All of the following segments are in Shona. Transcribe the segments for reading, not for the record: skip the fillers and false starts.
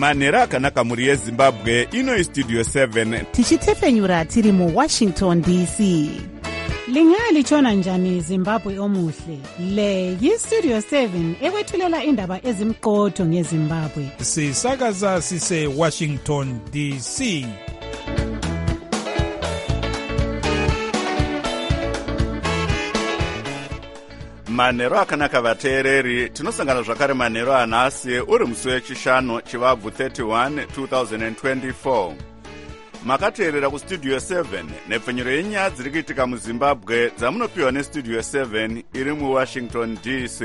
manhero akanaka mhuri yezimbabwe. Ino Studio 7 tichitefenyura tiri muWashington DC. Lingalitshona njani Zimbabwe omuhle? Le yiStudio 7 ekwethulela indaba ezimqotho ngeZimbabwe. Sisakaza sise Washington DC. manhero akanaka vateereri, tinosangana zvakare manhero anhasi uri musi wechishanu chivabvu 31 2024. makateerera kustudio 7 nepfenyuro yenyaya dziri kuitika muzimbabwe dzamunopiwa nestudio 7 iri muwashington DC.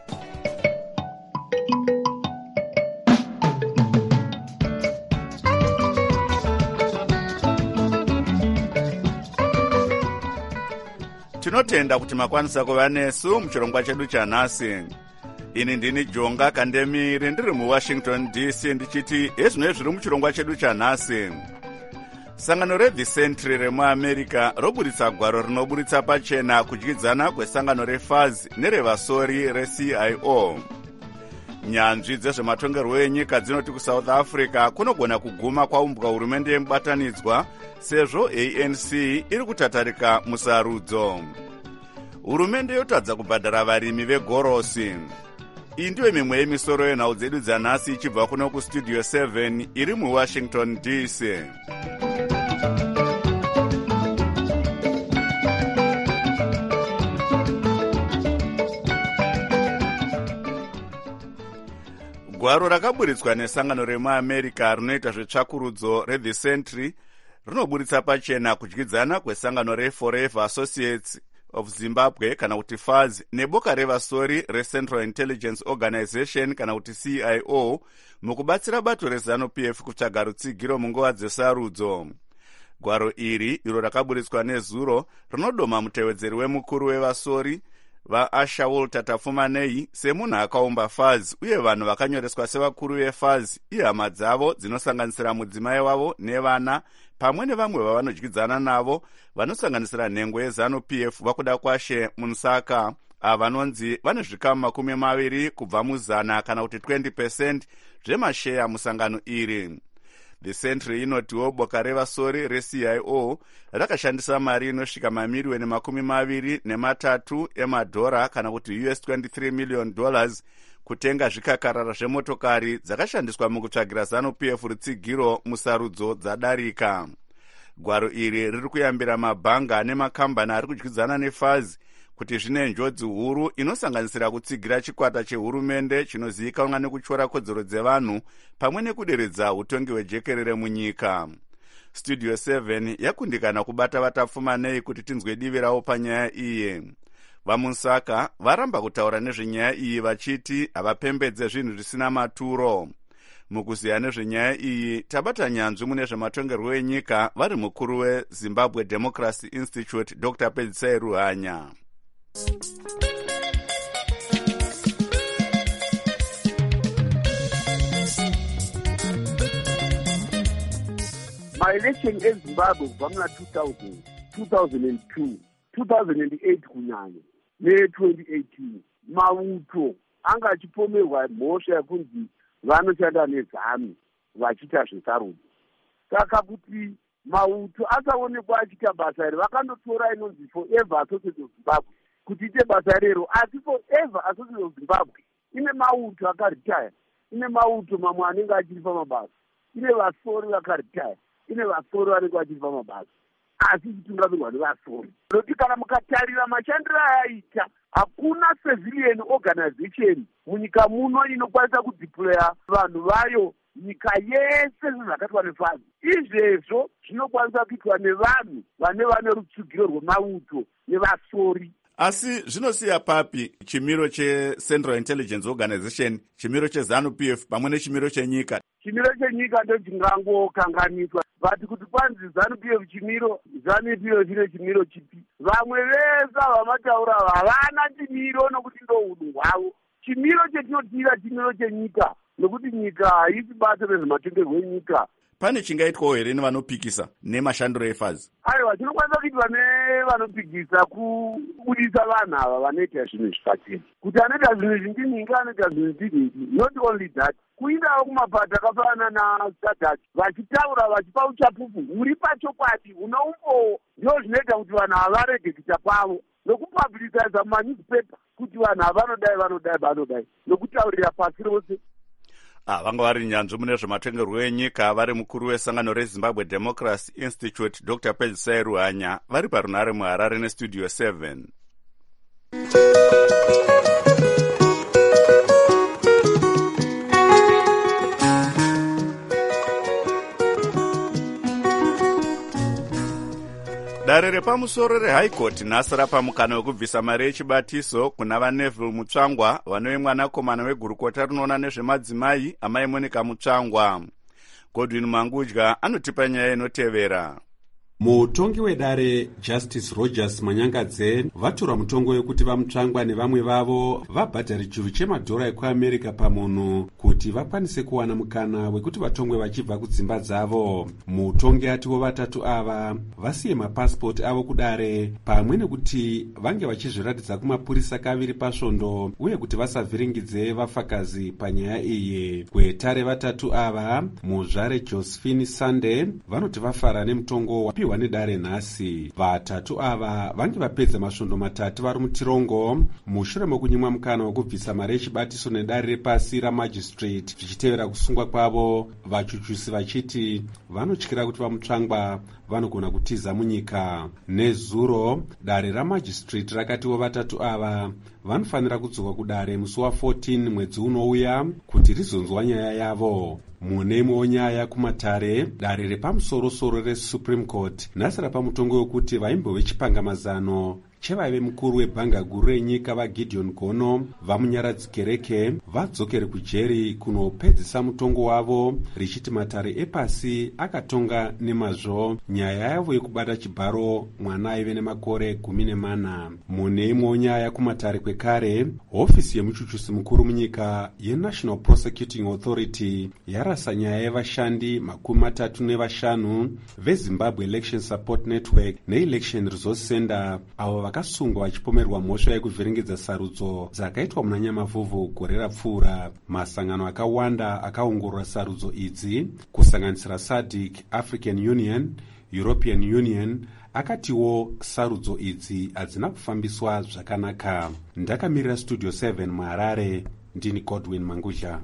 tinotenda kuti makwanisa kuva nesu muchirongwa chedu chanhasi. Ini ndini Jonga Kandemiri ndiri muWashington DC ndichiti ezvinoi zviri muchirongwa chedu chanhasi. Sangano reVicentry remuAmerica roburitsa gwaro rinoburitsa pachena kudyidzana kwesangano reFAZ nerevasori reCIO. Nyanzvi dzezvematongerwo enyika dzinoti kuSouth Africa kunogona kuguma kwaumbwa hurumende yemubatanidzwa sezvo ANC iri kutatarika musarudzo. Hurumende yotadza kubhadhara varimi vegorosi. Iyi ndiyo mimwe yemisoro yenhau dzedu dzanhasi ichibva kuno kustudio 7 iri muWashington DC. Gwaro rakaburitswa nesangano remuAmerica rinoita zvetsvakurudzo reVicentry rinoburitsa pachena kudyidzana kwesangano reForever Associates of Zimbabwe kana kuti FAZ neboka revasori reCentral Intelligence Organization kana kuti CIO mukubatsira bato reZANU-PF kutsvaga rutsigiro munguva dzesarudzo. Gwaro iri iro rakaburitswa nezuro rinodoma mutevedzeri wemukuru wevasori vaAshaul Tatafumanei semunhu akaumba FAZ uye vanhu vakanyoreswa sevakuru veFAZ ihama dzavo dzinosanganisira mudzimai wavo nevana pamwe nevamwe vavanodyidzana navo vanosanganisira nhengo yeZANU-PF vakuda kwashe Munsaka vanonzi vane zvikamu 20 kubva muzana kana kuti 20% zvemasheya musangano iri. Vicentry inotiwo boka revasori reCIO rakashandisa mari inosvika mamiliyoni 23 emadhora kana kuti US $23 million kutenga zvikakarara zvemotokari dzakashandiswa mukutsvagira ZANU-PF rutsigiro musarudzo dzadarika. Gwaro iri riri kuyambira mabhanga nemakambani ari kudyidzana neFAZ kuti zvine njodzi huru inosanganisira kutsigira chikwata chehurumende chinozivikanwa nekutyora kodzero dzevanhu pamwe nekuderedza utongi hwejekerere munyika. Studio 7 yakundikana kubata Vatafumanei kuti tinzwe divi ravo panyaya iyi. VaMunsaka varamba kutaura nezvenyaya iyi vachiti havapembedze zvinhu zvisina maturo. Mukuziya nezvenyaya iyi tabata nyanzvi mune zvematongerwo enyika vari mukuru weZimbabwe Democracy Institute Dr. Pedzisai Ruhanya. Maelection eZimbabwe kubva muna 2000, 2002, 2008 kunyanya ne2018 mauto anga achipomerwa mhosva yekunzi vanoshanda neZANU vachiita zvesarudzo. Saka kuti mauto asaonekwa achiita basa iri vakandotora inonzi Forever Associates of Zimbabwe kuti ite basa rero, asi Forever Associates of Zimbabwe ine mauto akaritaya, ine mauto mamwe anenge achiri pamabasa, ine vasori vakaritaya, ine vasori vanenge vachiri pamabasa, asi chitungamirwa nevasori. Nokuti kana mukatarira mashandiro ayaita, hakuna civilian organization munyika muno inokwanisa kudeploya vanhu vayo nyika yese zvakaitwa neFAZ. Izvezvo zvinokwanisa kuitwa nevanhu vane rutsugiro rwemauto nevasori. Asi zvinosiya papi chimiro cheCentral Intelligence Organization, chimiro cheZANU-PF pamwe nechimiro chenyika? Chimiro chenyika ndo chingangokanganiswa. Vati kuti kwanzi ZANU-PF chimiro, ZANU-PF chine chimiro chipi? Vamwe vese vamataura havana chimiro nokuti ndo unhu hwavo. Chimiro chetinotira chimiro chenyika nokuti nyika haisi basa rezvematongerwo enyika. pane chingaitwawo here nevanopikisa nemashandiro efazi? Aiwa, tinokwanisa kuitwa nevanopikisa kubudisa vanhu ava vanoita zvinhu zvipateni. Kuti anoita zvinhu zvindinhingi, anoita zvinhu zvindinhingi. Not only that, kuindawo kumapato akafanana naStardust vachitaura vachipa uchapupu huri pachokwadi hunoumbowo, ndizvo zvinoita kuti vanhu ava varege kuita kwavo nokupabhurisaidza mumanewspaper kuti vanhu ava vanodai nokutaurira pasi rose. Vanga vari nyanzvi mune zvematongerwo enyika vari mukuru wesangano reZimbabwe Democracy Institute Dr. Pedzisai Ruhanya vari parunare muHarare nestudio 7. Dare repamusoro reHigh Court nhasi rapa mukana wekubvisa mari yechibatiso kuna vaNeville Mutsvangwa vanove mwanakomana wegurukota rinoona nezvemadzimai amai Monica Mutsvangwa. Godwin Mangudya anotipa nyaya inotevera. Mutongi wedare Justice Rogers Manyangadze vatora mutongo wekuti vamutsvangwa nevamwe vavo vabhadhare churu chemadhora ekuAmerica pamunhu kuti vakwanise kuwana mukana wekuti vatongwe vachibva kudzimba dzavo. Mutongi atiwo vatatu ava vasiye mapasipoti avo kudare pamwe nekuti vange vachizviratidza kumapurisa kaviri pasvondo uye kuti vasavhiringidze vafakazi panyaya iyi. Gweta revatatu ava muzvare Josephine Sunday vanoti vafara nemutongo wapiwa nedare nhasi. Vatatu ava vange vapedza masvondo matatu vari mutirongo mushure mokunyimwa mukana wekubvisa mari yechibatiso nedare repasi ramagistrate zvichitevera kusungwa kwavo, vachuchusi vachiti vanotyira kuti vamutsvangwa vanogona kutiza munyika. Nezuro dare ramagistrate rakatiwo vatatu ava vanofanira kudzoka kudare musi wa14 mwedzi unouya kuti rizonzwa nyaya yavo. Mune imwewo nyaya kumatare, dare repamusoro-soro reSupreme Court nhasi rapa mutongo wekuti vaimbo vechipangamazano chevaive mukuru webhanga guru renyika vaGideon Gono vamunyaradzi kereke vadzokere kujeri kunopedzisa mutongo wavo, richiti matare epasi akatonga nemazvo nyaya yavo yekubata chibharo mwana aive nemakore 14. Mune imwewo nyaya kumatare kwekare, hofisi yemuchuchusi mukuru munyika yeNational Prosecuting Authority yarasa nyaya yevashandi 35 veZimbabwe Election Support Network neElection Resource Center avo vakasungwa vachipomerwa mhosva yekuvhiringidza sarudzo dzakaitwa muna Nyamavhuvhu gore rapfuura. Masangano akawanda akaongorora sarudzo idzi kusanganisira SADC, African Union, European Union akatiwo sarudzo idzi hadzina kufambiswa zvakanaka. Ndakamirira studio 7 muHarare, ndini Godwin Mangudya.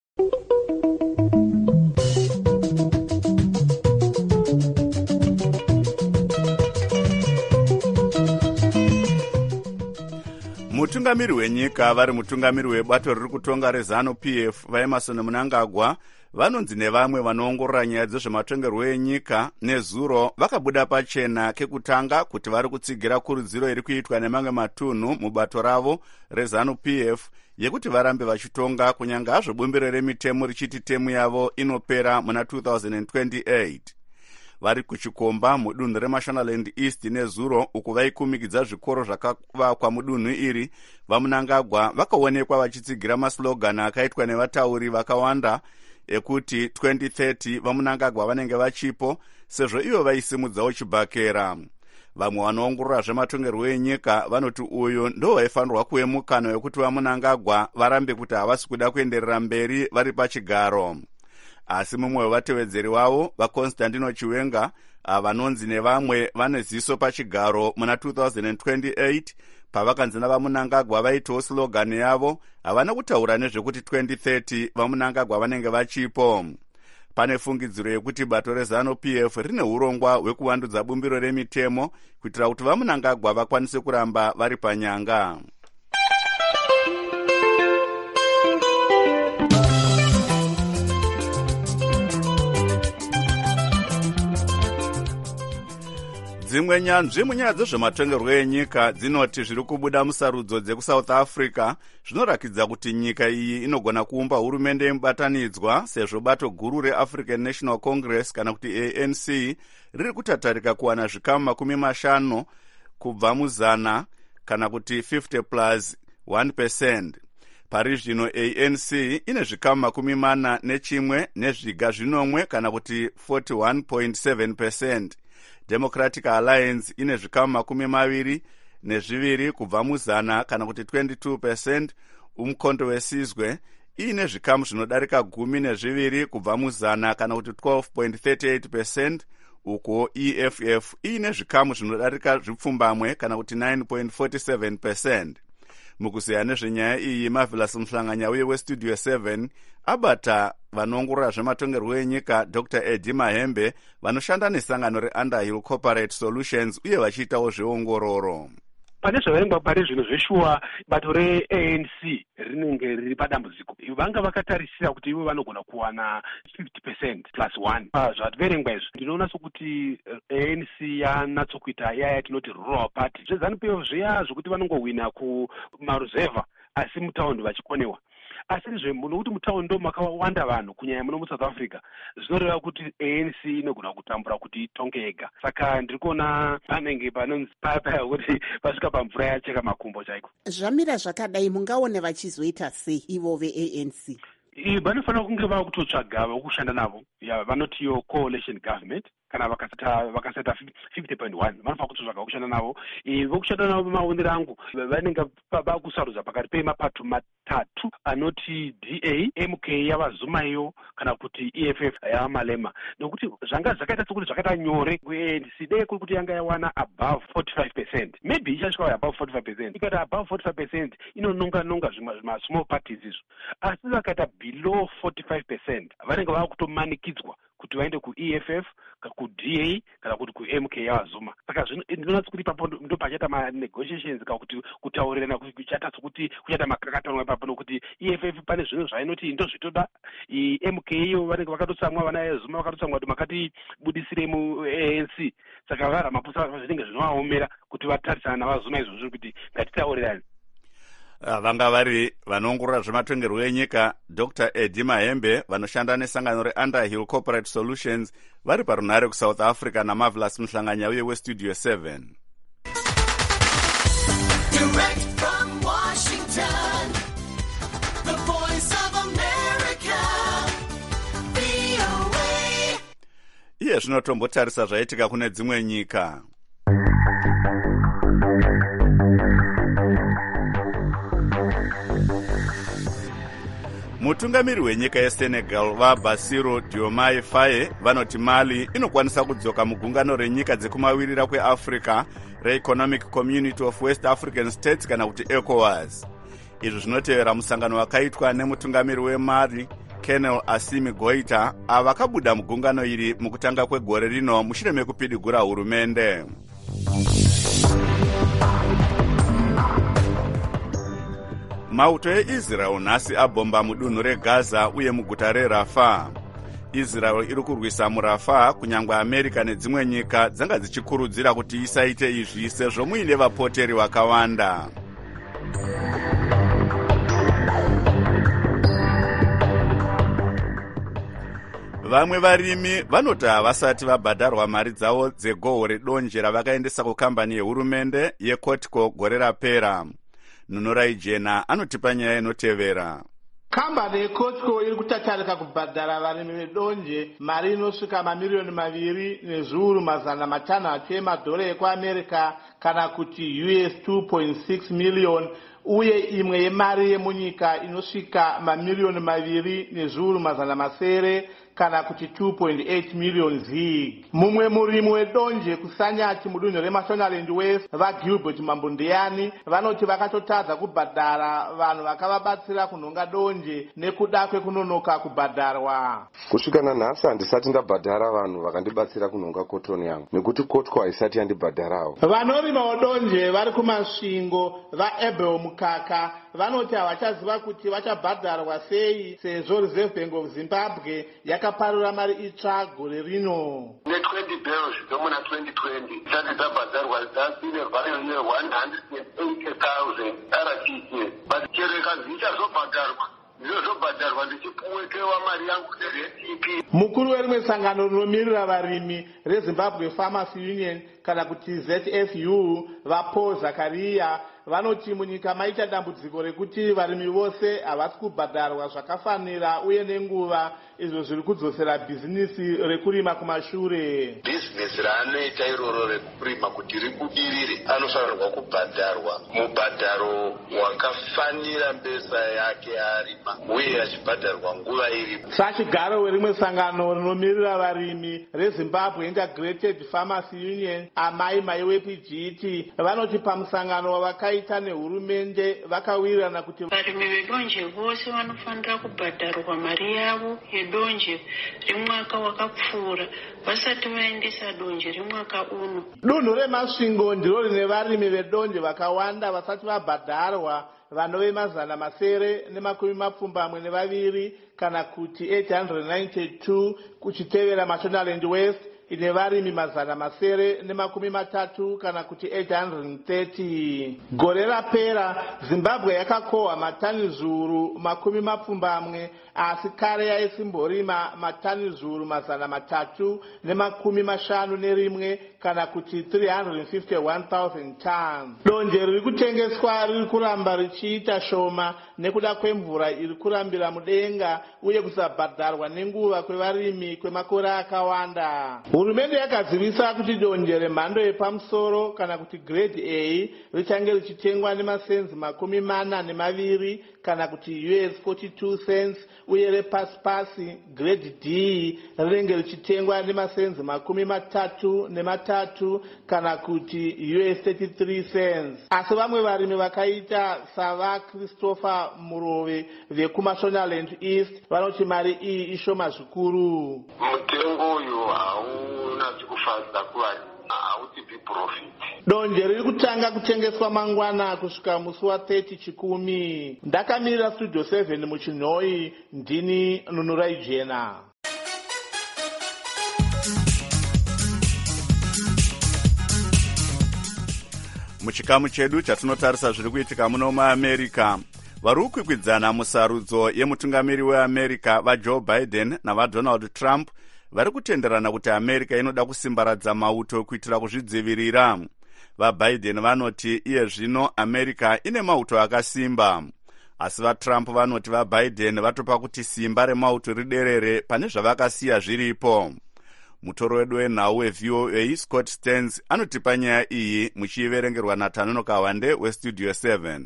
Mutungamiri wenyika vari mutungamiri webato riri kutonga reZANU-PF vaEmerson Mnangagwa vanonzi nevamwe vanoongorora nyaya dzezvematongerwo enyika nezuro vakabuda pachena kekutanga kuti vari kutsigira kurudziro iri kuitwa nemamwe matunhu mubato ravo reZANU-PF yekuti varambe vachitonga kunyange hazvo bumbiro remitemo richiti temu yavo inopera muna 2028. Vari kuchikomba mudunhu reMashonaland East nezuro uku vaikumikidza zvikoro zvakavakwa mudunhu iri, vaMnangagwa vakaonekwa vachitsigira maslogani akaitwa nevatauri vakawanda ekuti 2030 vaMnangagwa vanenge vachipo sezvo ivo vaisimudzawo chibhakera. Vamwe vanoongorora zvematongerwo enyika vanoti uyu ndo vaifanirwa kuve mukana wekuti vaMnangagwa varambe kuti havasi kuda kuenderera mberi vari pachigaro. Asi mumwe wevatevedzeri wavo vaConstantino Chiwenga vanonzi nevamwe vane ziso pachigaro muna 2028 pavakanzi navaMnangagwa vaitawo slogani yavo havana kutaura nezvekuti 2030 vaMnangagwa vanenge vachipo. Pane fungidziro yekuti bato reZANU-PF rine urongwa hwekuvandudza bumbiro remitemo kuitira kuti vaMnangagwa vakwanise kuramba vari panyanga. Dzimwe nyanzvi munyaya dzezvematongerwo enyika dzinoti zviri kubuda musarudzo dzekuSouth Africa zvinorakidza kuti nyika iyi inogona kuumba hurumende yemubatanidzwa sezvo bato guru reAfrican National Congress kana kuti ANC riri kutatarika kuwana zvikamu 50 kubva muzana kana kuti 50+1%. Pari zvino ANC ine zvikamu 41 nezviga zvinomwe kana kuti 41.7%. Democratic Alliance ine zvikamu 22 kubva muzana kana kuti 22%. Umkhonto weSizwe ine zvikamu zvinodarika 12 kubva muzana kana kuti 12.38%. Uko EFF ine zvikamu zvinodarika zvipfumbamwe kana kuti 9.47%. Mukuziya nezvenyaya iyi, Marvelous Mhlanganya uye weStudio 7 abata vanongorora zvematongerwo enyika Dr. Eddie Mahembe vanoshanda nesangano reUnderhill Corporate Solutions uye vachiitawo zveongororo. Pane zvaverengwa pari zvino zveshuwa bato reANC rinenge riri padambudziko. Vanga vakatarisira kuti ivo vanogona kuwana 50% plus 1 pazvaverengwa izvi. Ndinoona sokuti ANC yanatsokuita yaya tinoti rural party. ZANU-PF zviya zvokuti vanongowina kumaruzevha asi mutaundi vachikonewa. Asi nokuti mutaundi ndo makawanda vanhu kunyanya muno muSouth Africa, zvinoreva kuti ANC inogona kutambura kuti itonge yega. Saka ndiri kuona panenge panonzi paya kuti pasvika pamvura yacheka makumbo chaiko. Zvamira zvakadai mungaone vachizoita sei ivo veANC? Vanofanira kunge vava kutotsvaga vokushanda navo, vanotiyo coalition government. Kana vakaseta 50.1 vanofanira kutotsvaga vokushanda navo. Vokushanda navo maonero angu vanenge vakusarudza pakati pemapato matatu anoti DA, MK yavazuma iyo kana kuti EFF yavamalema. Nokuti zvanga zvakaita sokuti zvakaita nyore kuANC dei kuri kuti yanga yawana above 45%. Maybe ichasvika above 45%. Ikati above 45% inononga zvima small parties izvo. Asi vakaita below 45% vanenge vava kutomanikidzwa kuti vaende kuEFF, kuDA kana kuti kuMK yavazuma. Saka ndinoona kuti ipapo ndo pachata ma-negotiations kana kuti kutaurirana kuchata sokuti kuchata makakatanwa ipapo nokuti EFF pane zvinhu zvainoti ndozvitoda. MK iyo vanenge vakatotsamwa vana vezuma vakatotsamwa kuti makati budisire muANC. Saka vaRamaphosa zvinenge zvinovaomera kuti vatarisana navazuma izvozvo kuti ngatitaurirane. Vanga vari vanongorora zvematongerwo enyika Dr. Eddie Mahembe vanoshanda nesangano reUnderhill Corporate Solutions vari parunhare kuSouth Africa naMarvelous Mhlanganya uye weStudio 7. Direct from Washington, the voice of America, VOA. Iye zvinotombotarisa zvaitika kune dzimwe nyika. Mutungamiri wenyika yeSenegal vaBassirou Diomaye Faye vanoti Mali inokwanisa kudzoka mugungano renyika dzekumavirira kweAfrica reEconomic Community of West African States kana kuti ECOWAS. Izvi zvinotevera musangano wakaitwa nemutungamiri weMali Colonel Assimi Goita avakabuda mugungano iri mukutanga kwegore rino mushure mekupidigura hurumende. Mauto eIsrael nhasi abhomba mudunhu reGaza uye muguta reRafah. Israel iri kurwisa muRafah kunyangwe America nedzimwe nyika dzanga dzichikurudzira kuti isaite izvi sezvo muine vapoteri vakawanda. Vamwe varimi vanoti havasati vabhadharwa mari dzavo dzegohwo redonje ravakaendesa kukambani yehurumende yeCotco gore rapera. Nunorai Jena anotipa nyaya inotevera. Kambani yeCotco iri kutatarika kubhadhara varimi vedonje mari inosvika mamiliyoni 2,500,000 emadhora ekuAmerica kana kuti US 2.6 million uye imwe yemari yemunyika inosvika mamiliyoni 2,700,000 kana kuti 2.8 million zig. Mumwe murimi wedonje kusanyati mudunhu reMashonaland West vaGilbert Mambundiyani vanoti vakatotadza kubhadhara vanhu vakavabatsira kunhonga donje nekuda kwekunonoka kubhadharwa. Kusvika nanhasi handisati ndabhadhara vanhu vakandibatsira kunhonga kotoni yangu nekuti Cotco haisati yandibhadharawo. Vanorima donje vari kumasvingo vaAbel Mukaka vanoti havachaziva kuti vachabhadharwa sei sezvo Reserve Bank of Zimbabwe yakaparura mari itsva gore rino. Ne-20 bills dzomuna 2020 dzati dzabhadharwa dzasine value ye-180,000 RTK but chereka dzichazobhadharwa zvinozobhadharwa ndichipuwekewa mari yangu neRTP. Mukuru werimwe sangano rinomirira varimi reZimbabwe Farmers Union kana kuti ZFU vaPaul Zakaria vanoti munyika maita dambudziko rekuti varimi vose havasi kubhadharwa zvakafanira uye nenguva, izvo zviri kudzosera bhizinisi rekurima kumashure. Bhizinesi raanoita iroro rekurima kuti rikudirire anofanirwa kubhadharwa mubhadharo wakafanira mbesa yake arima uye achibhadharwa nguva iripo. Sachigaro werimwe sangano rinomirira varimi reZimbabwe Integrated Farmers Union, Amai Maiwepijiti, vanoti pamusangano wavakaita nehurumende vakawirirana kuti varimi vedonje vose vanofanira kubhadharwa mari yavo yedonje remwaka wakapfuura vasati vaendesa donje remwaka uno. Dunhu reMasvingo ndiro rine varimi vedonje vakawanda vasati vabhadharwa, vanove 972 kana kuti 892 kuchitevera Mashonaland West ine varimi 930 kana kuti 830. Gore rapera Zimbabwe yakakohwa matani zviuru 40, asi kare yaisimborima matani zviuru 351 kana kuti 351,000 tons. Donje riri kutengeswa riri kuramba richiita shoma nekuda kwemvura iri kurambira mudenga uye kusabhadharwa nenguva kwevarimi kwemakore akawanda. Hurumende yakazivisa kuti donje remhando yepamusoro kana kuti grade A richange richitengwa nemasenzi 42 kana kuti US 42 cents uye repasi grade D rinenge richitengwa nemasenzi 33 kana kuti US 33 cents. Asi vamwe varimi vakaita sava Christopher Murove vekuMashonaland East vanoti mari iyi ishoma zvikuru. Mutengo uyu hauna chikufadza kuvarimi, hautipi profit. Donje riri kutanga kutengeswa mangwana kusvika musi wa30 Chikumi. Ndakamirira Studio 7 muChinhoi, ndini Nunurai Jena. Muchikamu chedu chatinotarisa zviri kuitika muno muAmerica, vari kukwikwidzana musarudzo yemutungamiri weAmerica vaJoe Biden navaDonald Trump vari kutenderana kuti America inoda kusimbaradza mauto kuitira kuzvidzivirira. VaBiden vanoti iye zvino America ine mauto akasimba, asi vaTrump vanoti vaBiden vatopa kuti simba remauto riderere pane zvavakasiya zviripo. Mutoro wedu wenhau weVOA Scott Stearns anotipa nyaya iyi muchiiverengerwa naTanono Kawande weStudio 7.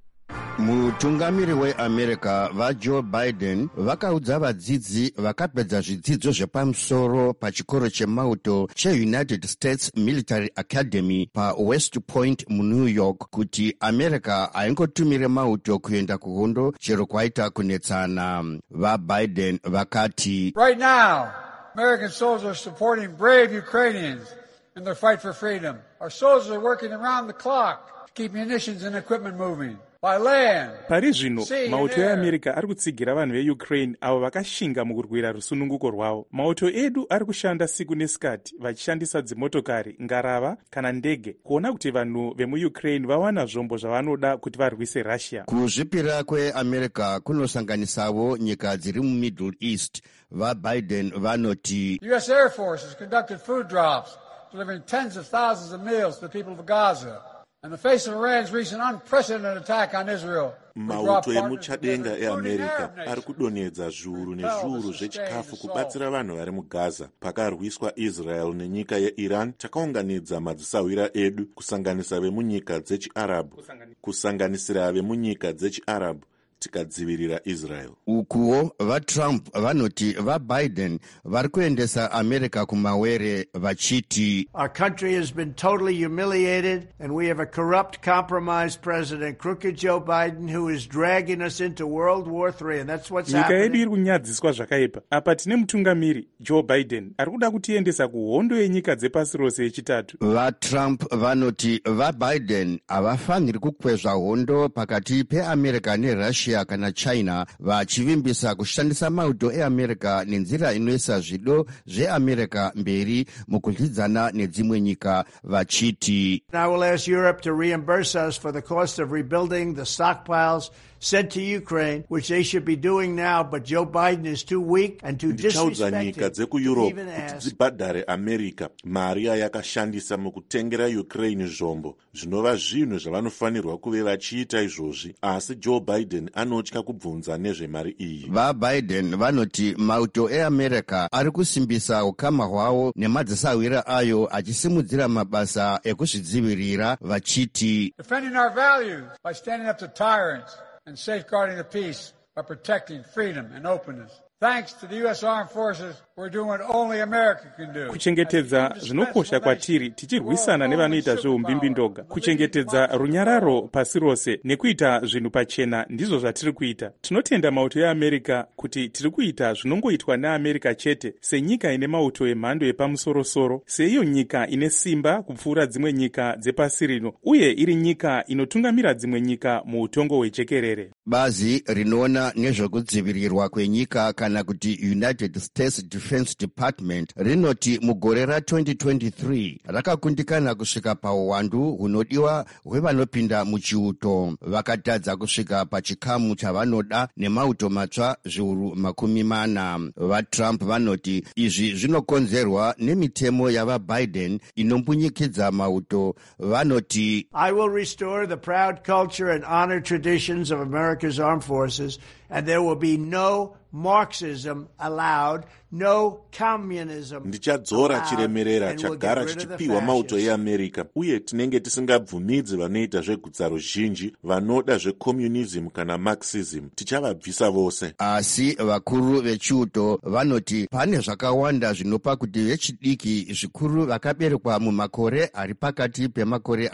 Mutungamiri weAmerica vaJoe Biden vakaudza vadzidzi vakapedza zvidzidzo zvepamusoro pachikoro chemauto cheUnited States Military Academy paWest Point muNew York kuti America haingotumire mauto kuenda kuhondo chero kwaita kunetsana. VaBiden vakati, Right now, American soldiers are supporting brave Ukrainians in their fight for freedom. Our soldiers are working around the clock to keep munitions and equipment moving. Pari zvino mauto eAmerica ari kutsigira vanhu veUkraine avo vakashinga mukurwira rusununguko rwavo. Mauto edu ari kushanda siku nesikati vachishandisa dzimotokari, ngarava kana ndege kuona kuti vanhu vemuUkraine vawana zvombo zvavanoda kuti varwise Russia. Kuzvipira kweAmerica kunosanganisawo nyika dziri muMiddle East. VaBiden vanoti US Air Force has conducted food drops, delivering tens of thousands of meals to the people of Gaza. In the face of Iran's recent unprecedented attack on Israel, mauto emuchadenga eAmerica ari kudonhedza zviuru nezviuru zvechikafu kubatsira vanhu vari muGaza pakarwiswa Israel nenyika yeIran. Takaunganidza madzisawira edu kusanganisa vemunyika dzechiArabhu, kusanganisira vemunyika dzechiArabhu tikadzivirira Israel. Ukuwo vaTrump vanoti vaBiden vari kuendesa America kumawere vachiti, Our country has been totally humiliated and we have a corrupt, compromised president, crooked Joe Biden, who is dragging us into World War III, and that's what's happening. Nyika yedu happening. iri kunyadziswa zvakaipa. Apa tine mutungamiri Joe Biden ari kuda kutiendesa kuhondo yenyika dzepasi rose yechitatu. VaTrump vanoti vaBiden havafaniri kukwezva hondo pakati peAmerica neRussia kana China vachivimbisa kushandisa mauto eAmerica nenzira inoisa zvido zveAmerica mberi mukudyidzana nedzimwe nyika vachiti, I will ask Europe to reimburse us for the cost of rebuilding the stockpiles sent to Ukraine, which they should be doing now, but Joe Biden is too weak and too ndichaudza nyika disrespectful to dzekueurope even kuti ask. dzibhadhare america mari yayakashandisa mukutengera ukraine zvombo zvinova zvinhu zvavanofanirwa kuve vachiita izvozvi, asi joe biden anotya kubvunza nezvemari iyi. vaBiden vanoti mauto eamerica ari kusimbisa ukama hwavo nemadzisawira ayo achisimudzira mabasa ekuzvidzivirira vachiti Defending our values by standing up to tyrants and safeguarding the peace by protecting freedom and openness. Thanks to the U.S. Armed Forces, we're doing what only America can do. kuchengetedza zvinokosha kwatiri tichirwisana nevanoita zveumbimbi ndoga, kuchengetedza runyararo pasi rose nekuita zvinhu pachena ndizvo zvatiri kuita. Tinotenda mauto eamerica kuti tiri kuita zvinongoitwa neamerica chete, senyika ine mauto emhando yepamusorosoro, seiyo nyika ine simba kupfuura dzimwe nyika dzepasi rino, uye iri nyika inotungamira dzimwe nyika muutongo hwejekerere. bazi rinoona nezvekudzivirirwa kwenyika kana kuti United States Defense Department rinoti mugore ra2023 rakakundikana kusvika pauwandu hunodiwa hwevanopinda muchiuto, vakatadza kusvika pachikamu chavanoda nemauto matsva zviuru 40. vaTrump vanoti izvi zvinokonzerwa nemitemo yavaBiden inombunyikidza mauto. vanoti I will restore the proud culture and honor traditions of America's armed forces, and there will be no Marxism allowed, no communism ndichadzora allowed, chiremerera and we'll chagara get rid of the chichipiwa mauto fascists. eamerica, uye tinenge tisingabvumidzi vanoita zvegutsaro zhinji vanoda zvecommunism kana marxism, tichavabvisa vose. asi vakuru vechiuto vanoti pane zvakawanda zvinopa kuti vechidiki zvikuru vakaberekwa mumakore ari pakati pemakore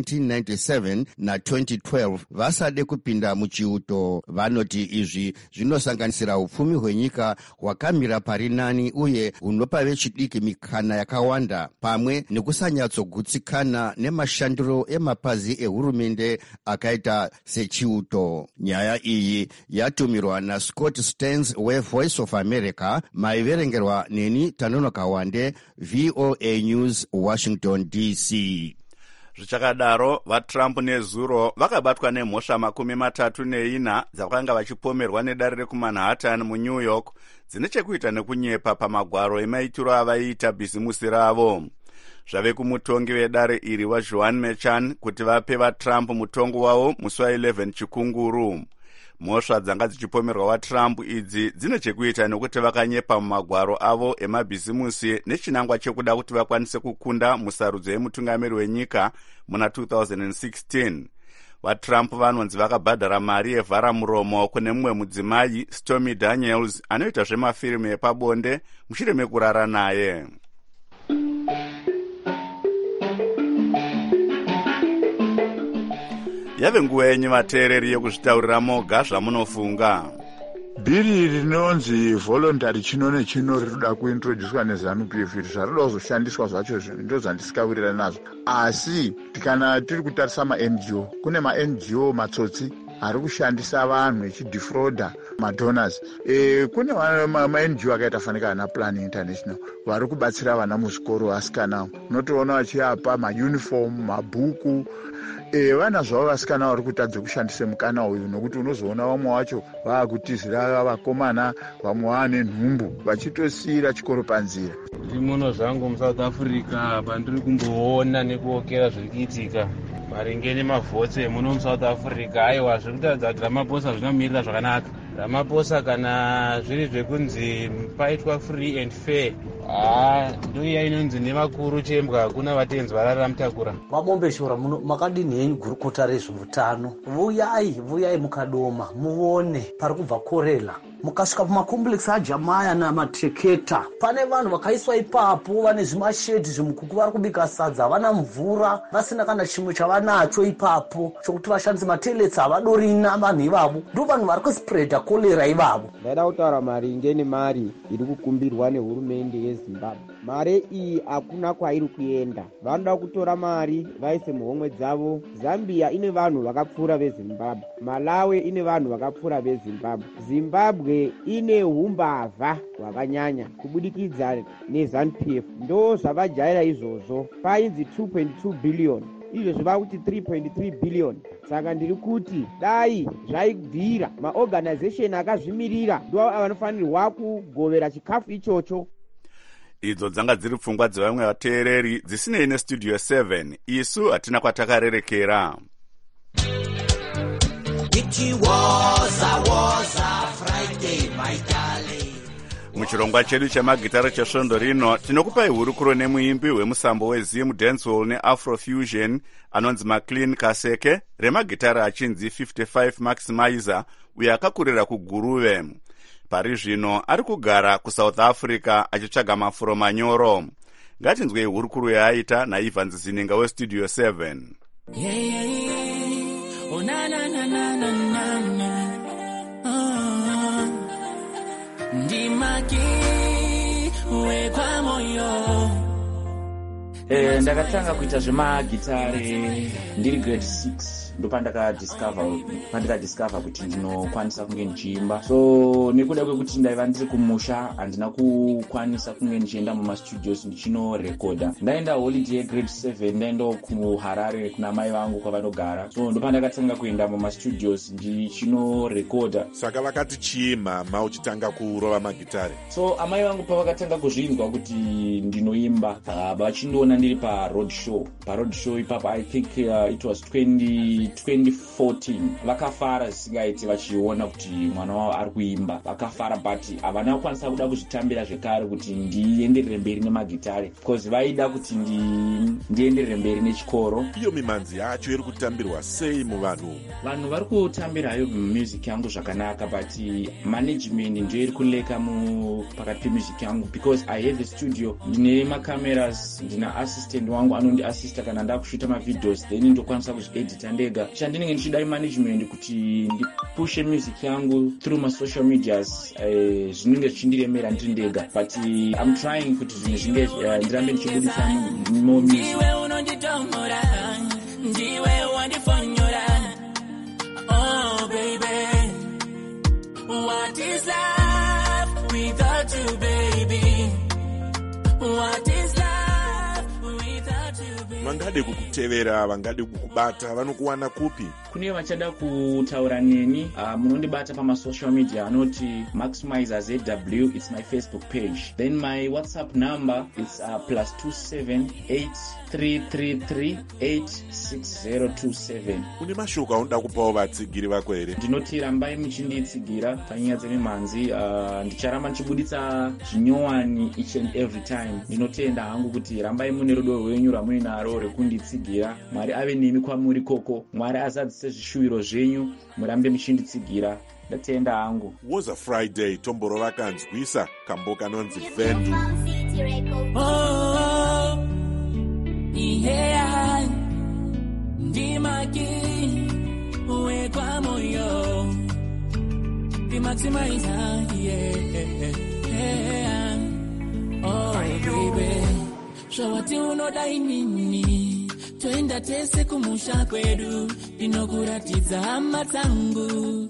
a1997 na2012 vasade kupinda muchiuto. vanoti izvi zvinosanganisira upfumi hwenyika hwakamira pari nani uye hunopa vechidiki mikana yakawanda, pamwe nekusanyatsogutsikana nemashandiro emapazi ehurumende akaita sechiuto. nyaya iyi yatumirwa naScott Stearns weVoice of America, maiverengerwa neni Tanonoka Wande, VOA News, Washington DC. zvichakadaro vaTrump nezuro vakabatwa nemhosva 34 dzavakanga vachipomerwa nedare rekumanhattan muNew York dzine chekuita nekunyepa pamagwaro emaitiro avaiita bhizimusi ravo. zvave kumutongi wedare iri waJoan Merchan kuti vape vaTrump mutongo wavo musi wa11 chikunguru. mhosva dzanga dzichipomerwa vaTrump idzi dzine chekuita nekuti vakanyepa mumagwaro avo emabhizimusi nechinangwa chekuda kuti vakwanise kukunda musarudzo yemutungamiri wenyika muna 2016. vaTrump vanonzi vakabhadhara mari yevhara muromo kune mumwe mudzimai, Stormy Daniels, anoita zvemafirimu epabonde mushure mekurara naye. yave nguva yenyu vateereri yekuzvitaurira moga zvamunofunga. bhiri rinonzi voluntary chino nechino rinoda kuintroducwa neZANU-PF zvaroda kuzoshandiswa zvacho ndo zvandisikawirirana nazvo, asi kana tiri kutarisa maNGO, kune maNGO matsotsi ari kushandisa vanhu echidifrauda madonors. kune maNGO akaita fanika ana Plan International vari kubatsira vana muzvikoro vasikana, unotoona vachiapa mauniform, mabhuku. vana zvavo vasikana vari kutadza kushandisa mukana uyu, nokuti unozoona vamwe vacho vaakutizira vakomana, vamwe vaane nhumbu vachitosiyira chikoro panzira. ndimono zvangu muSouth Africa pandiri kumboona nekuokera zviri kuitika maringe nemavhotsi emuno muSouth Africa. aiwa zviri kutaridza kuti Ramaphosa zvinomirira zvakanaka. Ramaphosa kana zviri zvekunzi paitwa free and fair, ndoiya inonzi nevakuru chembwa hakuna vatenzi varara mutakura. Mabombeshora muno makadini henyu gurukota rezveutano, vuyai mukadoma muone pari kubva korela, mukasvika pamakomplexi aJamaya namateketa, pane vanhu vakaiswa ipapo vane zvimashedhi zvimukuku vari kubika sadza, havana mvura, vasina kana chimwe chavanacho ipapo chokuti vashandise matoiletsi havadorina vanhu ivavo, ndo vanhu vari kuspreada kolera ivavo. ndaida kutaura maringe nemari iri kukumbirwa nehurumende yeZimbabwe. mari iyi hakuna kwairi kuenda, vanoda kutora mari vaise muhomwe dzavo. Zambia ine vanhu vakapfuura veZimbabwe, Malawi ine vanhu vakapfuura veZimbabwe, Zimbabwe ine umbavha hwakanyanya kubudikidza neZANU-PF, ndo zvavajaira izvozvo. painzi 2.2 billion izvezvi vakuti 3.3 billion. Saka ndiri kuti dai zvaibvira maorganization akazvimirira ndo vanofanirwa kugovera chikafu ichocho. Idzo dzanga dziri pfungwa dzevamwe vateereri dzisinei nestudio 7. Isu hatina kwatakarerekera. Muchirongwa chedu chemagitara chesvondo rino tinokupai hurukuro nemuimbi wemusambo weZim Dancehall neAfrofusion anonzi McLean Kaseke remagitara achinzi 55 Maximizer uyo akakurira kuGuruve. Pari zvino ari kugara kuSouth Africa achitsvaga mafuro manyoro. Ngatinzwei hurukuro yaaita naIvan Zininga westudio 7. Oh, na na na na na na na. Ndimaki we kwa moyo. Ndakatanga kuita zvemagitare ndiri grade 6 ndo pandakadiscover kuti ndinokwanisa kunge ndichiimba. So nekuda kwekuti ndaiva ndiri kumusha handina kukwanisa kunge ndichienda mumastudios ndichinorekodha. Ndaenda holiday yegrade 7 ndaenda kuHarare kuna mai vangu kwavanogara. So ndo pandakatanga kuenda mumastudios ndichinorekodha. Saka vakati chiima mauchitanga kurova magitare. So amai vangu pavakatanga kuzvinzwa kuti ndinoimba vachindiona ndiri paroad show ipapo I think it was 2014 vakafara zvisingaiti vachiona kuti mwana wavo ari kuimba. Vakafara but havana kukwanisa kuda kuzvitambira zvekare kuti ndienderere mberi nemagitare because vaida kuti ndienderere mberi nechikoro. Iyo mimanzi yacho iri kutambirwa sei muvanhu? Vanhu vari kutambirayo music yangu zvakanaka but management ndio iri kuleka pakati pemusic yangu because I have a studio, ndine macameras, ndina assistant wangu anondiassista kana ndakushuta mavideos then ndokwanisa kuzviedita ndega. Chandinenge ndichida management kuti ndipushe music yangu through my social medias zvinenge zvichindiremera ndiri ndega but I'm trying kuti zvinhu zvinge ndirambe ndichibudisa more music. Ndiwe unonditomora, ndiwe wandifonyora. Oh baby, what is love without you baby? What is love without you baby? Vangade kukutevera, vangade kukubata, vanokuwana kupi? Kune vachada kutaura neni munondibata pamasocial media anoti Maximizer ZW, it's my Facebook page. Then my WhatsApp number is +278 333 86027. Une mashoko aunoda kupawo vatsigiri vako here? Ndinoti rambai muchinditsigira panyaya dzemimhanzi. Ndicharamba ndichibuditsa zvinyowani each and every time. Ndinotenda hangu kuti rambai mune rudo rwenyu rwamuri naro rekunditsigira. Mwari ave nemi kwamuri koko. Mwari azadzise zvishuwiro zvenyu. Murambe muchinditsigira. Ndatenda hangu. Woza Friday tomboro vakanzwisa kambo kanonzi Vendu. Yeah, ndimaki uwe kwa moyo, Maximizer, yeah. Oh baby, shawati unodai nini, twenda tese kumusha kwedu, inokuratiza hama tangu.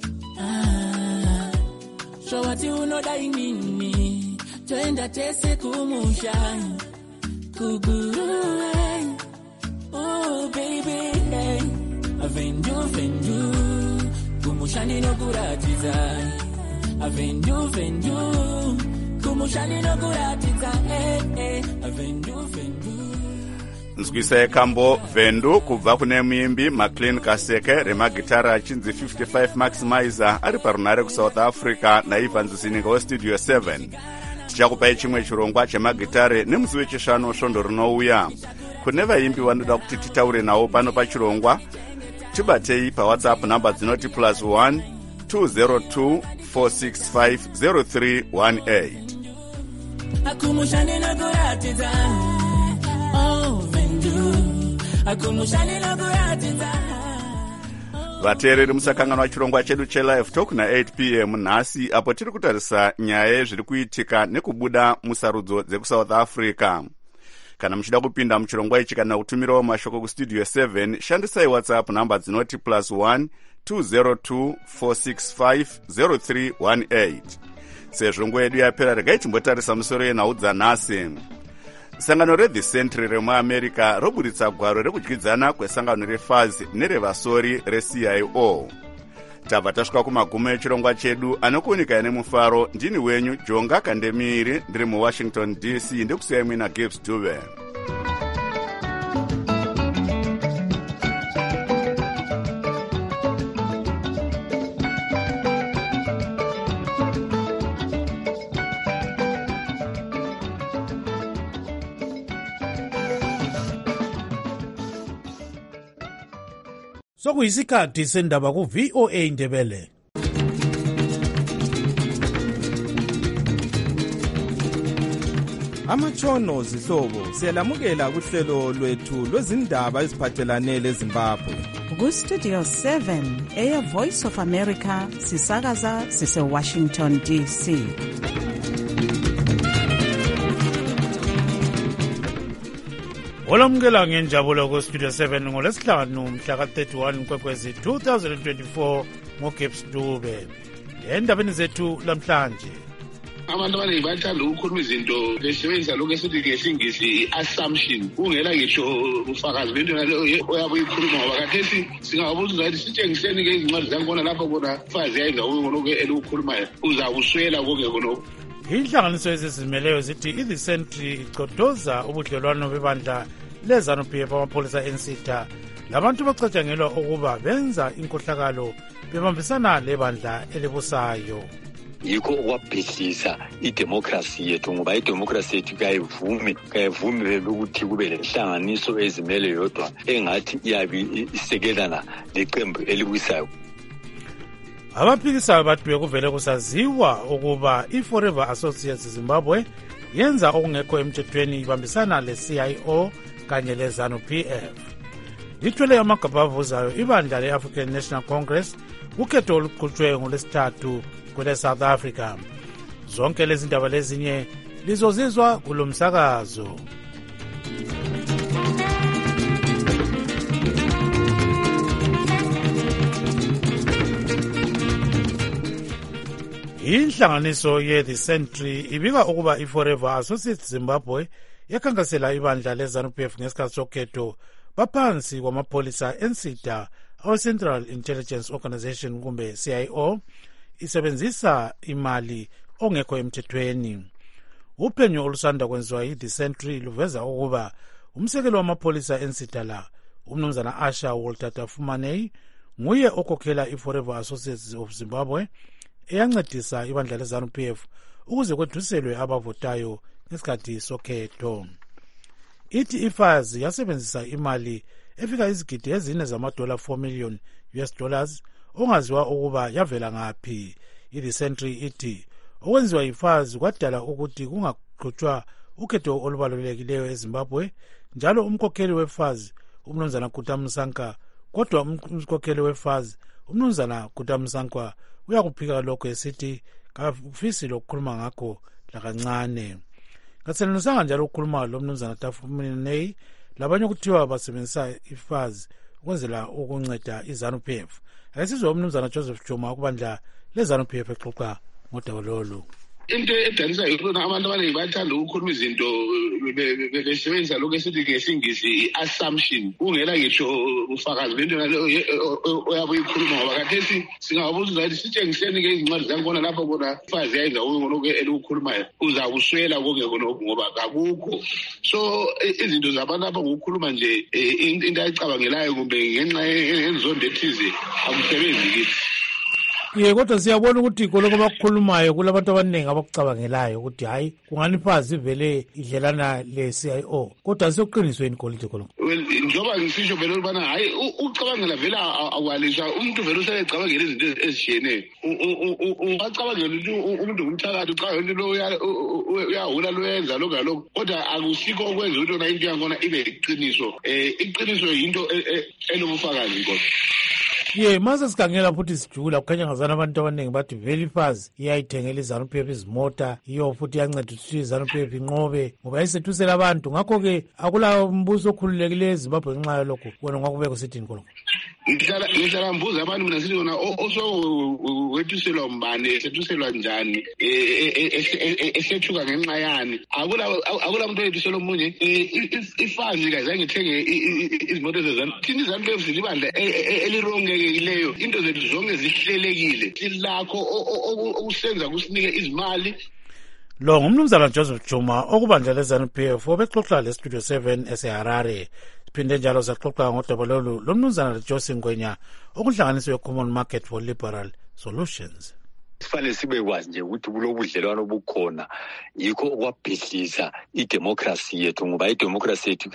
Shawati unodai nini, twenda tese kumusha kuguruwe. Oh baby, hey. Vendu kumushani no kuratiza. Vendu kumushani no kuratiza. Vendu nzwisa yekambo Vendu kubva kune muimbi McLean Kaseke remagitara achinzi 55 Maximizer ari parunare kuSouth Africa naIvan Zininga westudio 7. Tichakupai chimwe chirongwa chemagitare nemusi wechishanu svondo rinouya. Kune vaimbi vanoda kuti titaure navo pano pachirongwa, tibatei paWhatsApp namba dzinoti +1 202 465 0318. akumushani no kuratiza. Oh Vendu akumushani no kuratiza. Vateereri musakanganwa chirongwa chedu chelive talk na 8 p.m. nhasi apo tiri kutarisa nyaya zviri kuitika nekubuda musarudzo dzekuSouth Africa. Kana muchida kupinda muchirongwa ichi kana kutumirawo mashoko kustudio 7, shandisai WhatsApp namba dzinoti +1 202 465 0318. Sezvo nguva yedu yapera, regai timbotarisa musoro yenhau dzanhasi. sangano reThe Century remuamerica robuditsa gwaro rekudyidzana kwesangano reFAZ nerevasori reCIO. tabva tasvika kumagumo echirongwa chedu anokuunika nemufaro. ndini wenyu Jonga Kandemiri ndiri muWashington DC. ndikusiyai mwina Gibbs Dube. Sokuyisikhathi sendaba ku VOA Ndebele. Amatshono zihlobo siyalamukela kuhlelo lwethu lwezindaba eziphathelane leZimbabwe. Ku Studio 7 Air Voice of America sisakaza sise Washington DC. Olamukela ngenjabulo ku Studio 7 ngolesihlanu mhla ka-31 Nkwekwezi 2024 ngoGibbs Dube. Endabeni zethu lamhlanje, abantu abaningi bathanda ukukhuluma izinto besebenzisa lokho esithi ngesingisi i-assumption, kungela ngisho ufakazi bento naleyo oyabe uyikhuluma, ngoba khathesi singabuza ukuthi sitshengiseni-ke izincwadi zakhona lapho khona ufazi yayenza kulokho elukukhulumayo, uzawuswela konke khonokho. inhlanganiso ezizimeleyo zithi iThe Century icodoza ubudlelwano bebandla leZANU-PF amapholisa eNsitha labantu bacatshangelwa ukuba benza inkohlakalo bebambisana lebandla elibusayo. yikho okwabhidlisa idemokhrasi yethu, ngoba idemokhrasi yethu kayivumi ukuthi kube lenhlanganiso ezimele yodwa engathi iyabe isekelana leqembu elibusayo. Abaphikisayo bathi bekuvele kusaziwa ukuba iForever Associates Zimbabwe yenza okungekho emthethweni ibambisana leCIO kanye leZANU-PF. Lithwele amagabha avuzayo ibandla le-African National Congress ukhetho oluqhutshwe ngolwesithathu kwele South Africa. Zonke lezi ndaba lezinye lizozizwa kulo msakazo. Inhlanganiso yeThe Century ibika ukuba iForever Associates Zimbabwe yakhankasela ibandla leZANU-PF ngesikhathi sokhetho baphansi kwamapholisa eNsitha awe-Central Intelligence Organization kumbe CIO isebenzisa imali ongekho emthethweni. Uphenyo olusanda kwenziwa yiThe Century luveza ukuba umsekelo wamapholisa eNsitha la umnumzana Asha Walter Tafumanei nguye okhokhela iForever Associates of Zimbabwe eyancedisa ibandla leZANU-PF ukuze kweduselwe abavotayo ngesikhathi sokhetho. Ithi iFAZ yasebenzisa imali efika izigidi ezine zamadola $4 million ongaziwa ukuba yavela ngaphi. iThe Century ithi okwenziwa iFAZ kwadala ukuthi kungaqhutshwa ukhetho olubalulekileyo eZimbabwe, njalo umkhokheli weFAZ umnumzana Kutamusanka, kodwa umkhokheli weFAZ umnumzana Kutamusanka uyakuphika lokho esithi kafisi lokukhuluma ngakho lakancane. Kasenelisanga njalo ukukhuluma lo mnumzana Tafumanei labanye ukuthiwa basebenzisa iFAZ ukwenzela ukunceda iZANU-PF. Ayisizwe umnumzana Joseph Choma ukubandla leZANU-PF exoxa ngodaba lolu. Into edanisa yikona abantu abaningi bathanda ukukhuluma izinto besebenzisa lokho esithi ngesingisi i-assumption, kungela ngisho ufakazi bento naleyo oyabe uyikhuluma, ngoba khathesi singabuza ukuthi sitshengiseni-ke izincwadi zakhona lapho khona ufazi yayenza kulokho elukukhulumayo, uzawuswela konke khonokho ngoba kakukho. So izinto zabantu apha ngokukhuluma nje into ayicabangelayo kumbe ngenxa yenzondo ethize akusebenzi kithi. Kodwa siyabona ukuthi koloko bakukhulumayo kulabantu abaningi abakucabangelayo ukuthi hayi kungani iFAZ ivele idlelana le-CIO, kodwa siyoqinisweni kolide koloko. Well, njoba ngisisho vele ukubana hayi ucabangela vele akwalisha umuntu vele usecabangela izinto ezishiyeneyo. Ungacabangela ukuthi umuntu ngumthakathi ucabangela into uyahula loyenza lokho nalokho, kodwa akusikho okwenza ukuthi ona into yakhona ibe iqiniso. Iqiniso yinto enobufakazi kodwa. Mase sikhangela futhi sijula kukhanya ngazana abantu abaningi bathi vele iFAZ iyayithengela iZANU-PF izimota, iyo futhi yanceda ukuthi iZANU-PF inqobe ngoba yayisethusela abantu. Ngakho-ke akula mbuso okhululekileyo eZimbabwe ngenxa yalokho. Wena ngakubeka usithini khonokho? ngihlala mbuza abantu mina sithi yona osowethuselwa umbane sethuselwa njani esethuka ngenxa yani akula muntu oyethuselwa omunye ifazi kazange ithenge izimoto zezanu thina iZANU-PF zilibandla elirongekileyo into zethu zonke zihlelekile silakho okusenza kusinike izimali. Lo ngumnumzana Joseph Juma okubandla leZANU-PF obexoxa leStudio 7 eseHarare. Siphinde njalo saxoxa ngodaba lo mnumzana Josi Ngwenya okuhlanganiswe Common Market for Liberal Solutions. Sifanele sibekwazi nje ukuthi kulobudlelwano obukhona yikho okwabhidliza idemocracy yethu ngoba idemocracy yethu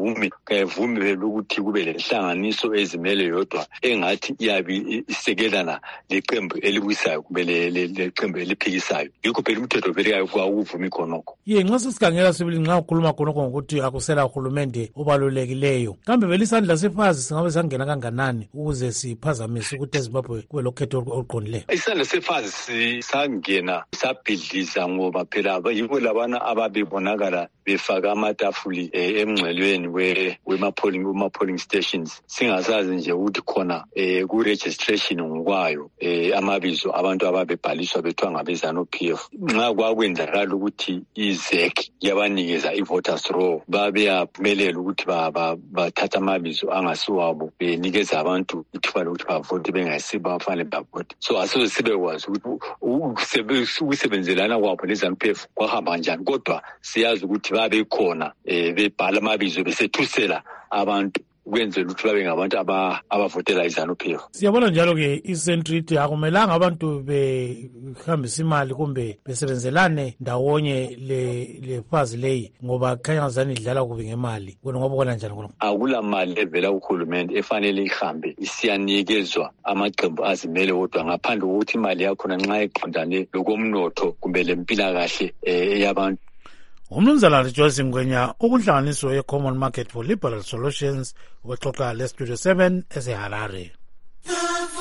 kayivumi ukuthi kube lenhlanganiso ezimele yodwa engathi iyabi isekelana leqembu elibuyisayo kube leqembu eliphikisayo yikho phela umthetho vele kwakuvumi khonokho. Nxa sisigangela sibili nxa ukhuluma khonokho ngokuthi akusela uhulumende obalulekileyo kambe vele isandla sefazi singabe sangena kanganani ukuze siphazamise ukuthi eZimbabwe kube lokhetho oluqondileyo? Isandla sefazi sangena sabhidliza ngoba phela yibo labana ababebonakala befaka amatafuli emngcelweni wema-polling stations singasazi nje ukuthi khona ku-registration ngokwayo amabizo abantu ababebhaliswa bethiwa ngabeZANU-PF. Nxa kwakwenzakala ukuthi iZEC yabanikeza i-voters roll babeyaphumelela ukuthi bathatha amabizo angasiwabo benikeza abantu ithuba lokuthi bavote bengayisibo abafanele bavote. So asoze sibekwazi ukuthi ukusebenzelana kwabo leZANU-PF kwahamba njani kodwa siyazi ukuthi babekhona bebhala amabizo besethusela abantu ukwenzela ukuthi babe ngabantu abavotela iZANU-PF. Siyabona njalo-ke isentrithi akumelanga abantu behambisa imali kumbe besebenzelane ndawonye lefazi leyi ngoba khanya ngazani idlala kubi ngemali kona ngoba kona njani khona. Akula mali evela kuhulumende efanele ihambe isiyanikezwa amaqembu azimele wodwa ngaphandle kokuthi imali yakhona nxa iqondane lokomnotho kumbe lempilakahle yabantu. Umnumzana Josi Ngwenya okuhlanganiswe ye-Common Market for Liberal Solutions wexoxa leStudio 7 eseHarare. The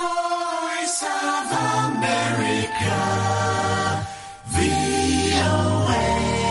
Voice of America, VOA.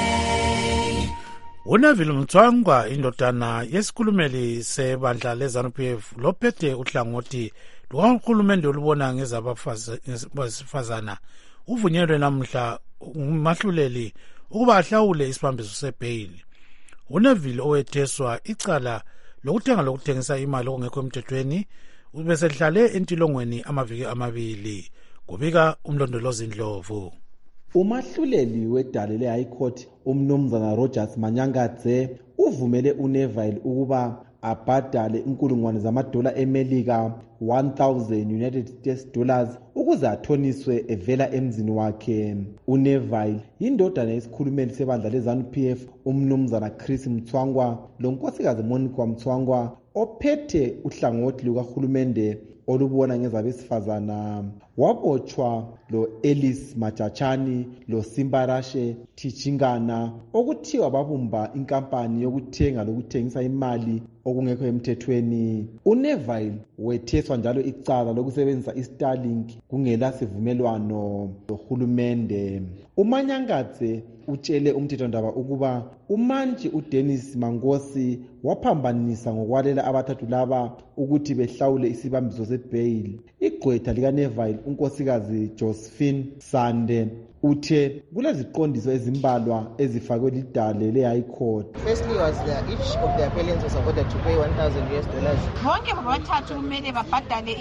uNeville Mthwangwa indodana yesikhulumeli sebandla leZANU-PF lophethe uhlangothi lukahulumende olubona ngezabesifazana uvunyelwe namhla umahluleli ukuba ahlawule isibambiso sebheyili. uNeville owetheswa icala lokuthengisa imali okungekho emthethweni ubesehlale entilongweni amaviki amabili kubika umlondolozi Ndlovu. Umahluleli wedale le-High Court umnumzana Rogers Manyangadze uvumele uNeville ukuba abhadale $1,000 eMelika 1,000 United States dollars ukuze athoniswe evela emzini wakhe. uNeville yindodana yesikhulumeli sebandla leZANU-PF umnumzana Chris Mthwangwa lonkosikazi Monica Mthwangwa ophethe uhlangothi lukahulumende olubona ngezabesifazana. Wabotshwa lo Ellis Machachani lo Simbarashe Tichingana okuthiwa babumba inkampani yokuthenga lokuthengisa imali okungekho emthethweni. uNeville wetheswa njalo icala lokusebenzisa iStarlink kungela sivumelwano lohulumende. uManyangadze utshele umthethondaba ukuba umantshi uDennis Mangosi waphambanisa ngokwalela abathathu laba ukuthi behlawule isibambiso sebail. Igqwetha likaNeville unkosikazi Josephine Sande uthe kuleziqondiso ezimbalwa ezifakwe lidale le-High Court. Firstly was each of the appellants was ordered to pay $1,000. Bonke bobathathu kumele babhadale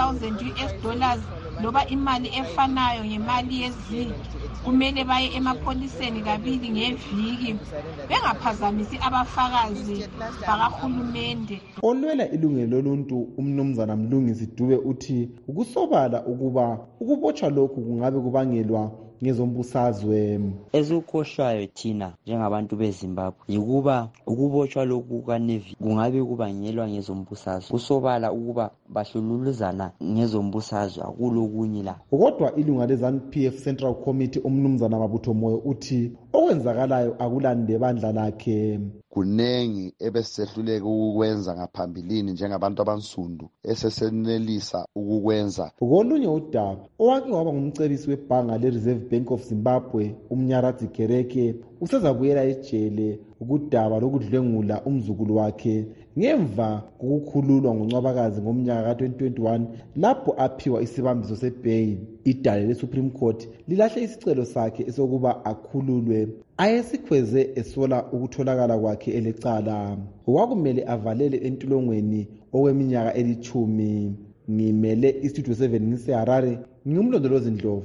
$1,000 loba imali efanayo ngemali yezigi. Kumele baye emapholiseni kabili ngeviki bengaphazamisi abafakazi bakahulumende. Olwela ilungelo loluntu umnumzana Mlungisi Dube uthi ukusobala ukuba ukubotshwa lokhu kungabe kubangelwa ngezombusazwe. Ezikhohlwayo thina njengabantu beZimbabwe yikuba ukubotshwa lokhu kaNeville kungabe kubangelwa ngezombusazwe. Kusobala ukuba bahlululuzana ngezombusazwe akulokunye la. Kodwa ilunga leZANU-PF Central Committee umnumzana Mabutho Moyo uthi okwenzakalayo akulande bandla lakhe. Kunengi ebesehluleka ukukwenza ngaphambilini njengabantu abansundu esesenelisa ukukwenza. Kolunye udaba owake waba ngumcebisi webhanga le-Reserve Bank of Zimbabwe uMnyaradzi Gereke usezabuyela ejele ukudaba lokudlwengula umzukulu wakhe ngemva kokukhululwa ngoNcwabakazi ngomnyaka ka-2021 lapho aphiwa isibambiso sebail. Idale le-Supreme Court lilahle isicelo sakhe esokuba akhululwe ayesikhweze esola ukutholakala kwakhe elecala. Kwakumele avalele entolongweni okweminyaka 10. Ngimele iStudio 7 ngiseHarare, ngumlondolozi Ndlovu.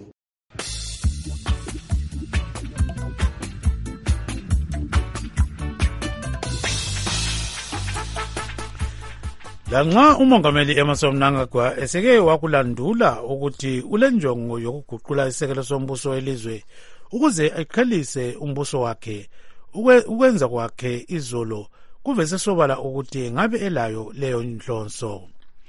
Lanxa umongameli Emmerson Mnangagwa eseke wakulandula ukuthi ulenjongo yokuguqula isekelo sombuso welizwe ukuze aqhelise umbuso wakhe, ukwenza kwakhe izolo kuvese sobala ukuthi ngabe elayo leyo nhloso.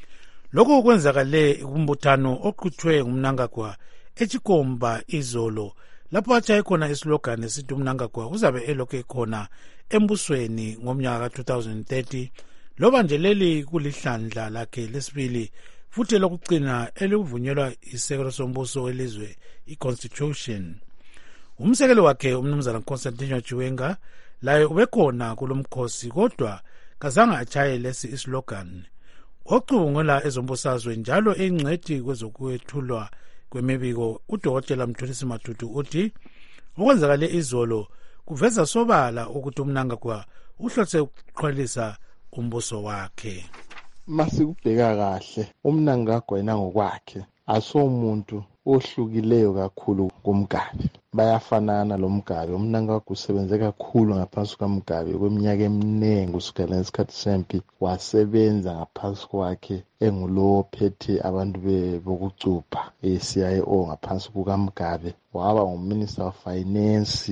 Lokho kwenzakale kumbuthano oqhutshwe nguMnangagwa eChikomba izolo lapho atshaye khona islogan esithi uMnangagwa uzabe elokhe khona embusweni ngomnyaka ka-2030 loba nje leli kulihlandla lakhe lesibili futhi lokugcina elivunyelwa isekelo sombuso welizwe i-Constitution. Umsekelo wakhe umnumzana Constantine Chiwenga laye ubekhona kulomkhosi kodwa kazange achaye lesi islogan. Ocubungula ezombusazwe njalo engcedi kwezokwethulwa kwemibiko uDokotela Mthulisi Matutu uthi okwenzakale izolo kuveza sobala ukuthi uMnangagwa uhlose ukuqhelisa umbuso wakhe. Masikubheka kahle uMnangagwa yena ngokwakhe asomuntu ohlukileyo kakhulu kuMgabe. Bayafanana lo Mgabe. uMnangagwa usebenze kakhulu ngaphansi kaMgabe kweminyaka eminingi kusukela ngesikhathi sempi. Wasebenza ngaphansi kwakhe engulo ophethe abantu bokucupha eCIO ngaphansi kukaMgabe. Waba nguminister of finance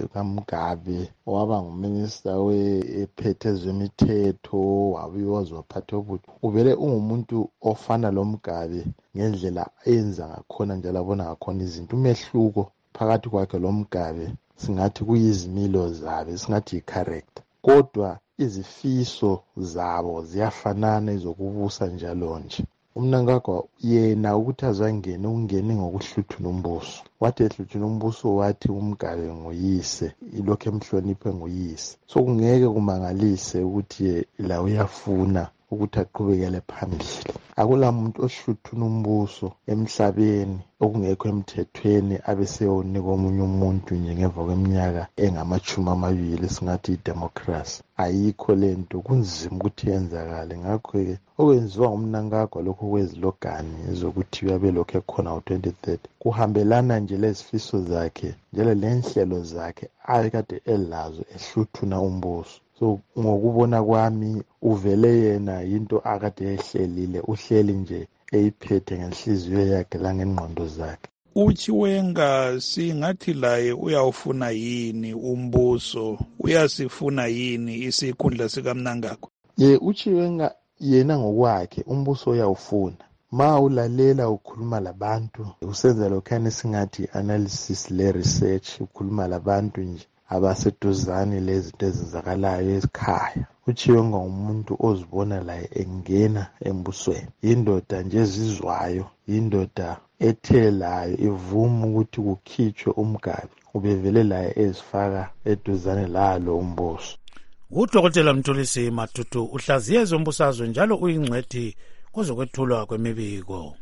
kaMgabe, waba nguminister ephethe zemithetho, wabiwazwa phathe obutho. Uvele ungumuntu ofana lo Mgabe ngendlela enza ngakhona njalo abona ngakhona izinto. Umehluko phakathi kwakhe lo Mgabe singathi kuyizimilo zabe, singathi i-character, kodwa izifiso zabo ziyafanana ezokubusa njalo nje. uMnangagwa yena ukuthi azangene ungene ngokuhluthuna umbuso. Wathi ehluthuna umbuso wathi uMgabe nguyise, ilokho emhloniphe nguyise. So kungeke kumangalise ukuthi la uyafuna ukuthi aqhubekele phambili. Akula muntu ohluthuna umbuso emhlabeni okungekho emthethweni abeseyonika omunye umuntu nje ngemva kweminyaka engama-20 singathi idemocracy. Ayikho lento, kunzima ukuthi yenzakale. Ngakho-ke okwenziwa uMnangagwa lokho kwezilogani ezokuthi uyabe lokho ekhona ngo-2030 kuhambelana nje lezifiso zakhe njalo lenhlelo zakhe akade elazo ehluthuna umbuso. So ngokubona kwami uvele yena into akade ehlelile, uhleli nje eyiphethe ngenhliziyo yakhe langengqondo zakhe. uChiwenga singathi laye uyawufuna yini umbuso, uyasifuna yini isikhundla sikaMnangagwa? uChiwenga yena ngokwakhe umbuso uyawufuna. Ma ulalela ukhuluma labantu, usenza lokhane singathi analysis le research, ukhuluma labantu nje abaseduzane lezinto ezenzakalayo ekhaya. uChiwenga umuntu ozibona laye engena embusweni, indoda nje ezizwayo, indoda ethelayo ivuma ukuthi kukhitshwe uMgabe, ubevele laye ezifaka eduzane lalo umbuso. uDokotela Mthulisi Matutu uhlaziye ezombusazwe njalo uyingcwethi kwezokwethulwa kwemibiko.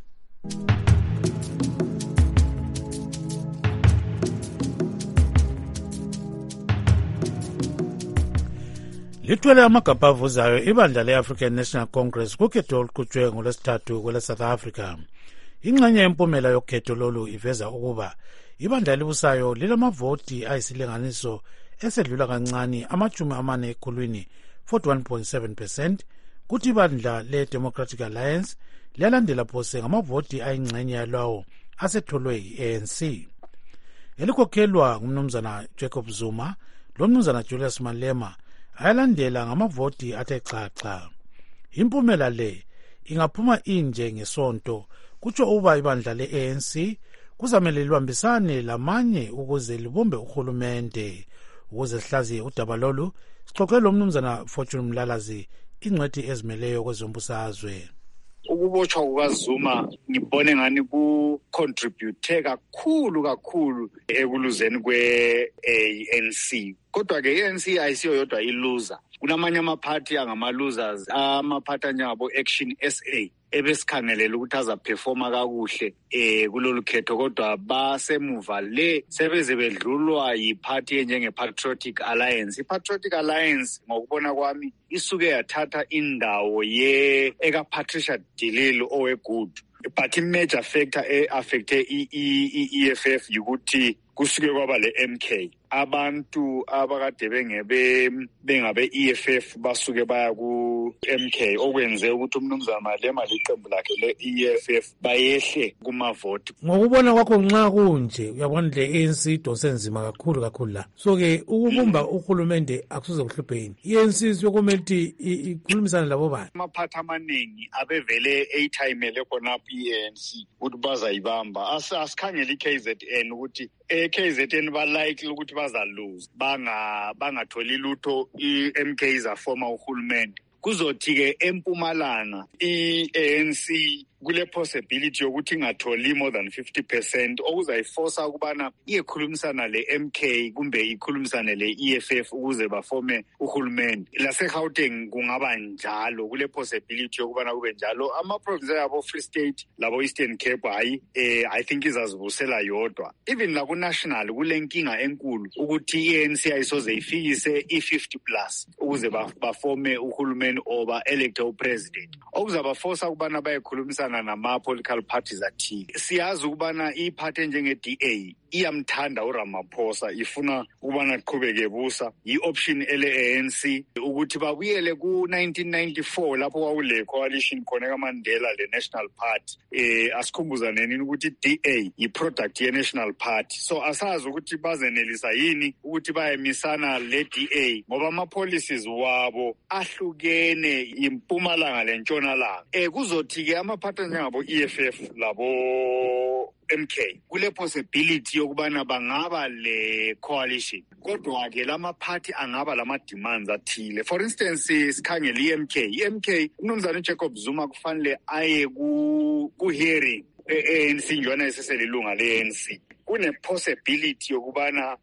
Lithwele amagabha avuzayo ibandla le-African National Congress kukhetho oluqhutshwe ngolwesithathu kwele-South Africa. Ingxenye yempumela yokhetho lolu iveza ukuba ibandla elibusayo lilamavoti ayisilinganiso esedlula kancane 40 ekhulwini 41.7%, kuthi ibandla le-Democratic Alliance liyalandela phose ngamavoti ayingxenye yalawo asetholwe yi-ANC. Elikhokhelwa ngumnumzana Jacob Zuma lomnumzana Julius Malema ayalandela ngamavoti athe xaxa. Impumela le ingaphuma inje ngesonto, kutsho uba ibandla le-ANC kuzamele libambisane lamanye ukuze libumbe uhulumende. Ukuze sihlaziye udaba lolu, sixoxe lo mnumzana Fortune Mlalazi, ingcwethi ezimeleyo kwezombusazwe. Ukubotshwa kukaZuma ngibone ngani ku-contribute kakhulu ekuluzeni kwe-ANC kodwa-ke i-ANC ayisiyo yodwa iloser. Kunamanye amaphathi angama-losers, amaphathi anjengabo-Action SA ebesikhangelela ukuthi azaphefoma kakuhle kulolu khetho, kodwa basemuva le sebeze bedlulwa yiphathi enjenge-Patriotic Alliance. I-Patriotic Alliance ngokubona kwami isuke yathatha indawo eka-Patricia de Lille oweGood. But i-major factor e-affecte i-EFF yikuthi kusuke kwaba le-MK. Abantu abakade bengabe-EFF basuke baya ku-MK, okwenze ukuthi umnumzana Malema leqembu lakhe le-EFF bayehle kumavoti. Ngokubona kwakho nxa kunje uyabona le ANC idonse nzima kakhulu la. So-ke ukubumba uhulumende akusuze kuhlupheni. I-ANC siyokumele ukuthi ikhulumisane labo bani. Amaphathi amaningi abevele eyithayimele khonapho i-ANC ukuthi bazayibamba. Asikhangele i-KZN ukuthi KZN balikely ukuthi bazalose bangatholi lutho i-MK izafoma uhulumende. Kuzothi-ke empumalanga i-ANC kule possibility yokuthi ingatholi more than 50%, okuzayiforsa ukubana iyekhulumisana le-MK kumbe ikhulumisane le-EFF ukuze bafome uhulumende. Lase-Gauteng kungaba njalo, kule possibility yokubana kube njalo. Ama-province yabo Free State labo Eastern Cape I think izazibusela yodwa. Even la ku-national kule nkinga enkulu ukuthi i-ANC ayisoze ifikise i-50 plus ukuze bafome uhulumende oba electe upresident. Okuzabaforsa ukubana bayekhulumisana nama-political parties athile. Siyazi ukubana iphathi njenge-DA iyamthanda uRamaphosa, ifuna ukubana qhubeke busa. I-option ele-ANC ukuthi babuyele ku-1994 lapho kwakule coalition khona kaMandela le-National Party. Asikhumbuzaneni ukuthi i-DA yi-product ye-National Party. So asazi ukuthi bazenelisa yini ukuthi bayemisana le-DA ngoba ama-policies wabo ahlukene impumalanga lentshonalanga. Kuzothi-ke amaphathi njengabo EFF labo MK kule possibility yokubana bangaba le coalition, kodwa-ke lamaphathi angaba lama-demands athile. For instance, sikhangele i-MK umnumzana uJacob Zuma kufanele aye ku-hearing e-ANC njwana eseselilunga le-ANC. Kune-possibility yokubana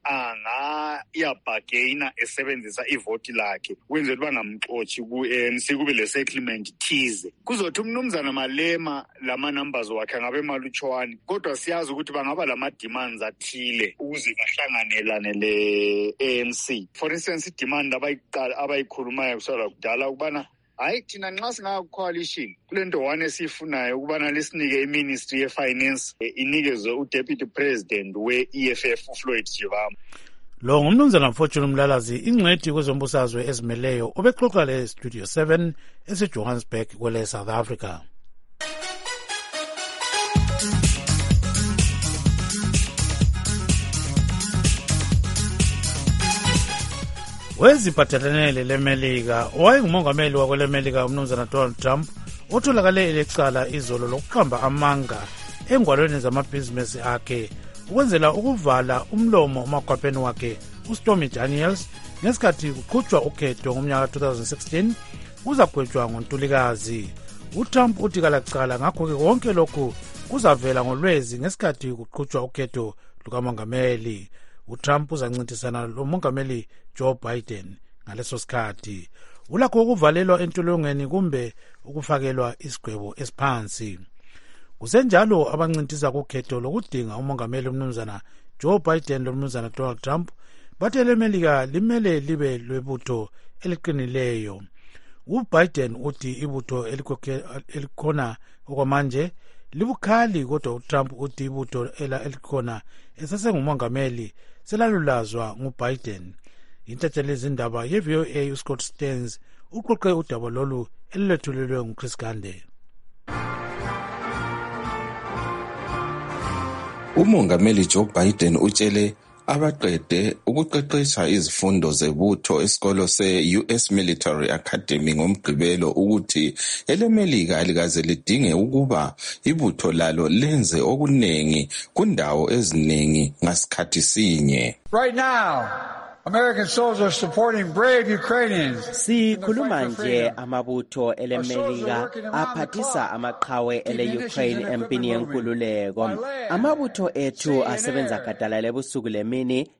angayabhageyina esebenzisa ivoti lakhe kwenzela ukuthi bangamxotshi ku-ANC kube le-settlement thize. Kuzothi umnumzana Malema lama-numbers wakhe angabe malutshwane, kodwa siyazi ukuthi bangaba lama-demands athile ukuze bahlanganelane le-ANC. For instance, i-demand abayikhulumayo kusala kudala ukubana hayi thina nxa singaku-coalition kule nto one esiyifunayo ukubana lisinike i-ministry ye-finance inikezwe u-deputy president we-EFF uFloyd Shivambu. Lo ngumnumzana Fortune Mlalazi, ingcwethi kwezombusazwe ezimeleyo obexoxa le-Studio 7 ese-Johannesburg kwele South Africa. Weziphathelene leMelika owayengumongameli wakweleMelika umnumzana Donald Trump otholakale elecala izolo lokuqamba amanga engwalweni zamabhizinisi akhe ukwenzela ukuvala umlomo umakhwapheni wakhe uStormy Daniels ngesikhathi kuqhutshwa ukhetho ngomnyaka 2016 uzagwetshwa ngoNtulikazi. uTrump uthi kalacala ngakho-ke konke lokhu kuzavela ngolwezi ngesikhathi kuqhutshwa ukhetho lukamongameli. uTrump uzancintisana lomongameli Joe Biden ngaleso sikhathi. Ulakho ukuvalelwa entolongweni kumbe ukufakelwa isigwebo esiphansi. Kusenjalo abancintisa kukhetho lokudinga umongameli umnumzana Joe Biden lomnumzana Donald Trump bathe leMelika limele libe lwebutho eliqinileyo. uBiden uthi ibutho elikhona okwamanje libukhali, kodwa uTrump uthi ibutho elikhona esasengumongameli selalulazwa nguBiden. Intatheli izindaba ye-VOA uScott Stearns uqoqe udaba lolu elilethulelwe nguChris Gande. Umongameli Joe Biden utshele abaqede ukuqeqesha izifundo zebutho esikolo se-US Military Academy ngomgqibelo ukuthi eleMelika likaze lidinge ukuba ibutho lalo lenze okunengi kundawo eziningi ngasikhathi sinye. Right now, American soldiers are supporting brave Ukrainians. Sikhuluma nje amabutho eleMelika aphathisa amaqhawe ele-Ukraine empini yenkululeko. Amabutho ethu asebenza gadalala ebusuku lemini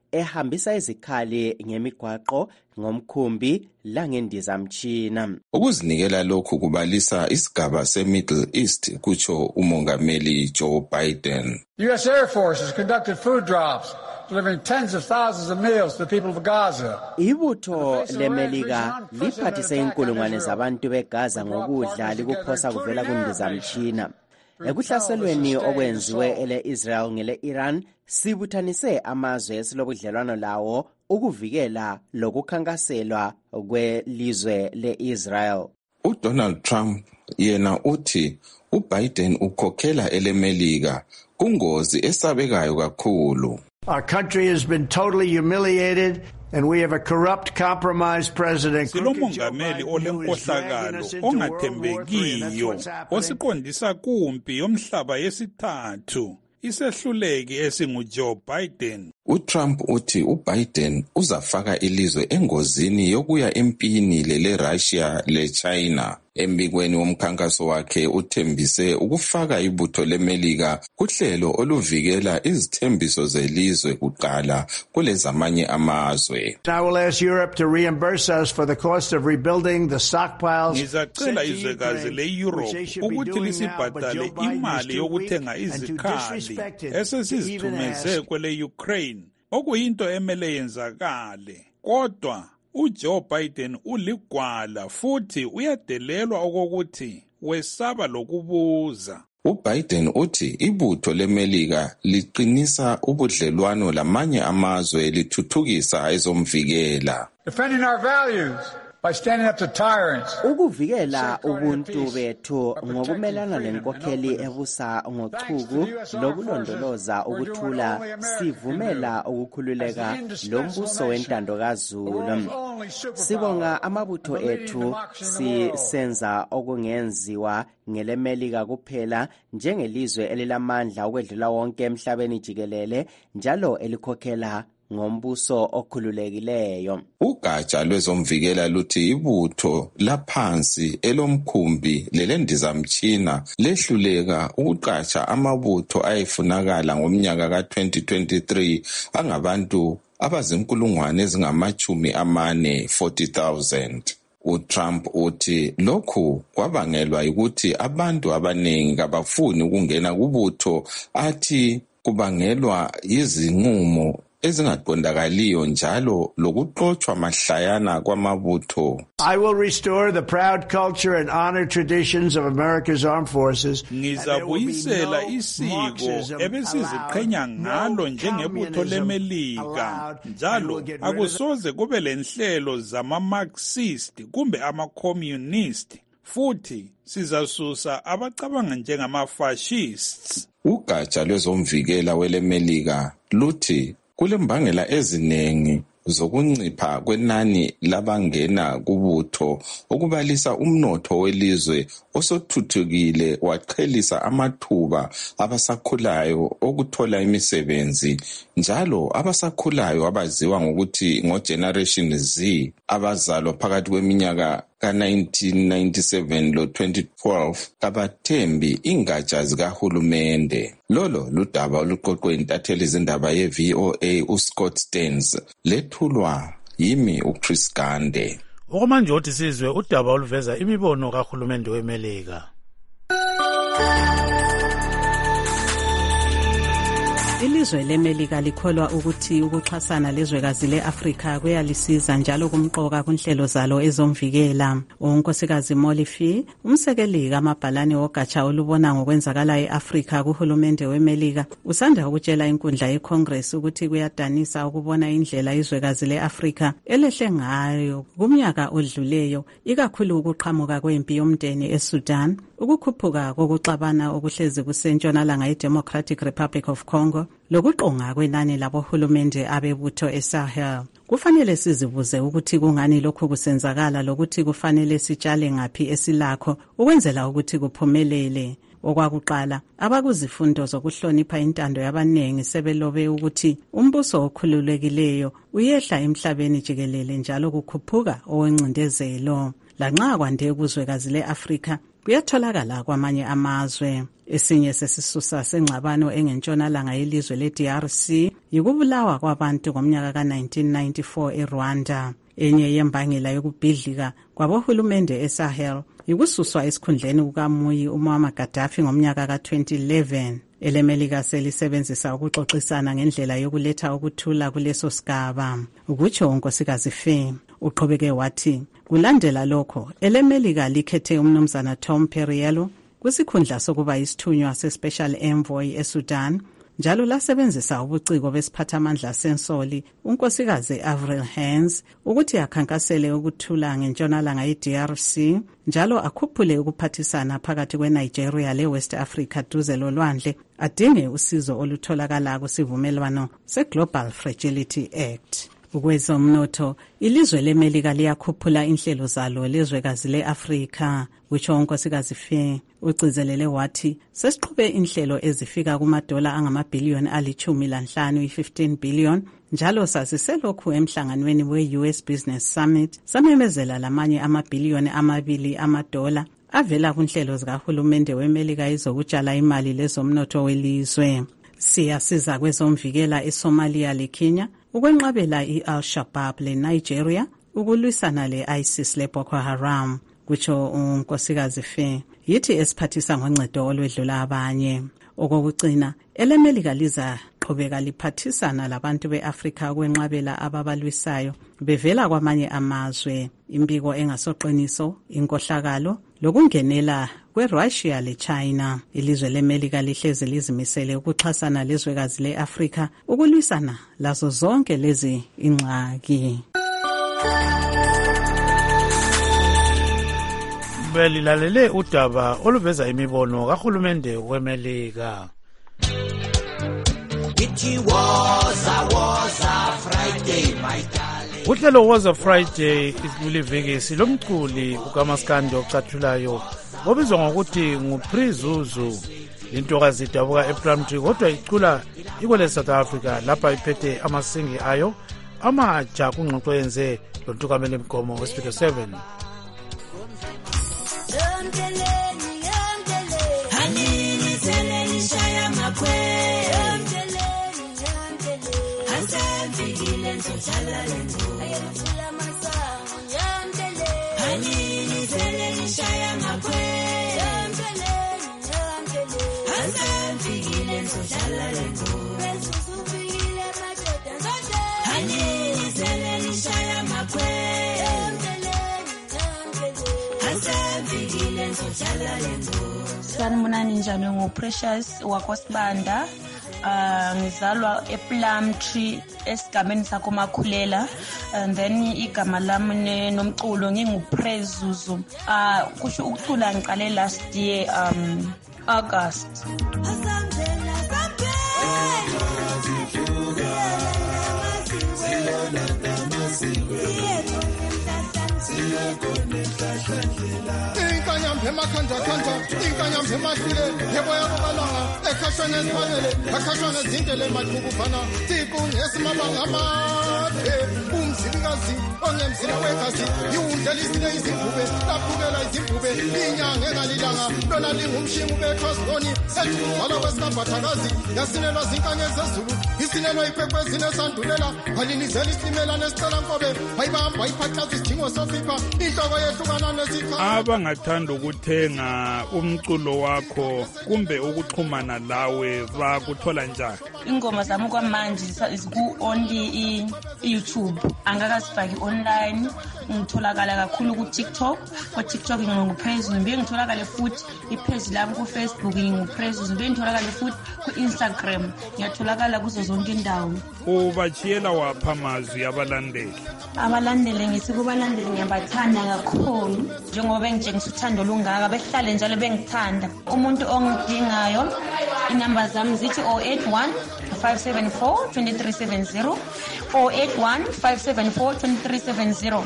ehambisa izikhali ngemigwaqo, ngomkhumbi langendizamtshina. Ukuzinikela lokhu kubalisa isigaba se-Middle East, kutsho umongameli Joe Biden. U.S. Air Force has conducted food drops, delivering tens of thousands of meals to the people of Gaza. Ibutho leMelika liphathise inkulungwane zabantu beGaza ngokudla likuphosa kuvela kundizamtshina. Ekuhlaselweni okwenziwe ele-Israel ngele-Iran, sibuthanise amazwe esilobudlelwano lawo ukuvikela lokukhankaselwa kwelizwe le-Israel. UDonald Trump yena uthi uBiden ukhokhela eleMelika kungozi esabekayo kakhulu. Our country has been totally humiliated and we have a corrupt, compromised president. Silomongameli olenkohlakalo ongathembekiyo osiqondisa kumpi yomhlaba yesithathu isehluleki esinguJoe Biden. UTrump uthi uBiden uzafaka ilizwe engozini yokuya empini leRussia leChina. Embikweni womkhankaso wakhe uthembise ukufaka ibutho leMelika kuhlelo oluvikela izithembiso zelizwe kuqala kulezamanye amazwe. I will ask Europe to reimburse us for the cost of rebuilding the stockpiles. Ngizacela izwekazi le-Europe ukuthi lisibhadale imali yokuthenga izikhali esesizithumeze kwele-Ukraine, okuyinto emele yenzakale. Kodwa uJoe Biden uligwala futhi uyadelelwa okokuthi wesaba lokubuza. UBiden uthi ibutho leMelika liqinisa ubudlelwano lamanye amazwe lithuthukisa ezomvikela. Defending our values by standing up to tyrants. Ukuvikela ubuntu bethu ngokumelana lenkokheli ebusa ngochuku lokulondoloza ukuthula, sivumela ukukhululeka lombuso wentando kaZulu. Sibonga amabutho ethu, sisenza okungenziwa ngeleMelika kuphela njengelizwe elilamandla ukwedlula wonke emhlabeni jikelele njalo elikhokhela ngombuso okhululekileyo. Ugatsha lwezomvikela luthi ibutho laphansi elomkhumbi lelendizamtshina lehluleka ukuqatsha amabutho ayefunakala ngomnyaka ka-2023 angabantu abazinkulungwane ezingama-40,000. uTrump uthi lokhu kwabangelwa ukuthi abantu abaningi kabafuni ukungena kubutho, athi kubangelwa yizinqumo ezingaqondakaliyo njalo lokuxoxwa mahlayana kwamabutho. I will restore the proud culture and honor traditions of America's armed forces. Ngizabuyisela isiko ebesiziqhenya ngalo njengebutho leMelika, njalo akusoze kube lenhlelo zama-Marxist kumbe ama-communist, futhi sizasusa abacabanga njengama-fascists. Ugatsha lwezomvikela weleMelika luthi kulembangela ezinengi zokuncipha kwenani labangena kubutho, okubalisa umnotho welizwe osothuthukile waqhelisa amathuba abasakhulayo okuthola imisebenzi, njalo abasakhulayo abaziwa ngokuthi ngoGeneration Z abazalwa phakathi kweminyaka ka-1997 lo-2012 kabathembi ingatsha zikahulumende. Lolo ludaba oluqoqwe intatheli zindaba ye-VOA uScott Stearns, lethulwa yimi uChris Gande. Okwamanje othi sizwe udaba oluveza imibono kahulumende weMelika. Ilizwe leMelika likholwa ukuthi ukuxhasana lezwekazi leAfrika kuyalisiza njalo kumqoka kunhlelo zalo ezomvikela. uNkosikazi Molifi, umsekeli kamabhalane wogatsha olubona ngokwenzakala eAfrika kuhulumende weMelika, usanda ukutshela inkundla yeCongress ukuthi kuyadanisa ukubona indlela izwekazi leAfrika elehle ngayo kumnyaka odluleyo, ikakhulu ukuqhamuka kwempi yomndeni eSudan, ukukhuphuka kokuxabana okuhlezi kusentshonalanga iDemocratic Republic of Congo, lokuqonga kwenani labohulumende abebutho eSahel. Kufanele sizibuze ukuthi kungani lokhu kusenzakala lokuthi kufanele sitshale ngaphi esilakho ukwenzela ukuthi kuphumelele. Okwakuqala, abakuzifundo zokuhlonipha intando yabanengi sebelobe ukuthi umbuso okhululekileyo uyehla emhlabeni jikelele njalo kukhuphuka owencindezelo. Lanxa kwande kuzwekazi leAfrika kuyatholakala kwamanye amazwe. Esinye sesisusa sengxabano engentshonalanga yelizwe leDRC yikubulawa kwabantu ngomnyaka ka-1994 eRwanda. Enye yembangela yokubhidlika kwabohulumende eSahel yikususwa esikhundleni kukaMuyi uMuammar Gaddafi ngomnyaka ka-2011. Elemelika selisebenzisa ukuxoxisana ngendlela yokuletha ukuthula kuleso sigaba, ukutsho unkosikazi Faye. Uqhubeke wathi kulandela lokho elemelika likhethe umnumzana Tom Perriello kwisikhundla sokuba isithunywa se-Special Envoy eSudan, njalo lasebenzisa ubuciko besiphathamandla sensoli unkosikazi Avril Haines ukuthi akhankasele ukuthula ngentshonalanga ye-DRC, njalo akhuphule ukuphathisana phakathi kweNigeria le-West Africa duze lolwandle, adinge usizo olutholakala kusivumelwano se-Global Fragility Act. Ukwezomnotho, ilizwe leMelika liyakhuphula inhlelo zalo lezwekazi le-Afrika, kutsho unkosikazi Faye. Ugcizelele wathi sesiqhube inhlelo ezifika kumadola angamabhiliyoni ali-15, i-15 billion, njalo sasiselokhu emhlanganweni we-US Business Summit samemezela lamanye amabhiliyoni $2 avela kunhlelo zikahulumende weMelika ezokutshala imali lezomnotho welizwe. Siyasiza kwezomvikela eSomalia leKenya, ukwenqabela i-Al-Shabaab leNigeria, ukulwisana le-ISIS leBoko Haram, kutsho unkosikazi Faye. Yithi esiphathisa ngoncedo olwedlula abanye. Okokugcina, elemelika liza qhubeka liphathisana labantu beAfrika ukwenqabela ababalwisayo bevela kwamanye amazwe, imbiko engasoqiniso, inkohlakalo, lokungenela kweRussia leChina. Ilizwe leMelika lihlezi lizimisele ukuxhasana lezwekazi leAfrika ukulwisana lazo zonke lezi ingxaki. Belilalele udaba oluveza imibono kahulumende weMelika. Uhlelo Woza Friday isiliviki silomculi ukaMaskandi ocathulayo obizwa ngokuthi nguPrizuzu. Intokazi idabuka ePlumtree kodwa icula ikwele South Africa lapha iphethe amasingi ayo amatsha kungxoxo yenze lontukamela Mgomo Hospital 7. Sanibonani njani, nguPrecious waKosibanda. Ngizalwa ePlumtree esigabeni sakomakhulela, and then igama lami nomculo nginguPrizuzu. Kusho ukucula ngiqale last year August. Inkanyambe makhanda inkanyambe mahlile yebo yabalanga ekhashana esifanele akhashana izindele mathukufana siku ngesimabanga amade umzilikazi ongemzila wegazi iwundlelisile izingube laphukela izingube inyanga engalilanga lona lingumshingu bethosoni ethuvala kwesambathakazi yasinelwa zinkanyezi zezulu isinelwa iphephezini esandulela walinizela isimela nesicela nkobe wayibamba iphathaza isidingo sofipha inhloko yehlukana nesikha. Abangathanda ukuthenga umculo wakho kumbe ukuxhumana lawe bakuthola njani? Ingoma zami kwamanje ziku-only i-YouTube, angakazifaki online. Ngitholakala kakhulu ku-TikTok, ku-TikTok nginguPrizuzu, mbe ngitholakale futhi ipage lami ku-Facebook nginguPrizuzu, mbe ngitholakale futhi ku-Instagram, ngiyatholakala kuzo zonke indawo. Ubachiyela wapha amazwi abalandeli? Abalandeli ngithi kubalandeli ngiyabathanda kakhulu, njengoba bengitshengisa uthando lungaka, behlale njalo bengithanda. Umuntu ongidingayo, inamba zami zithi 081 574 2370 081-574-2370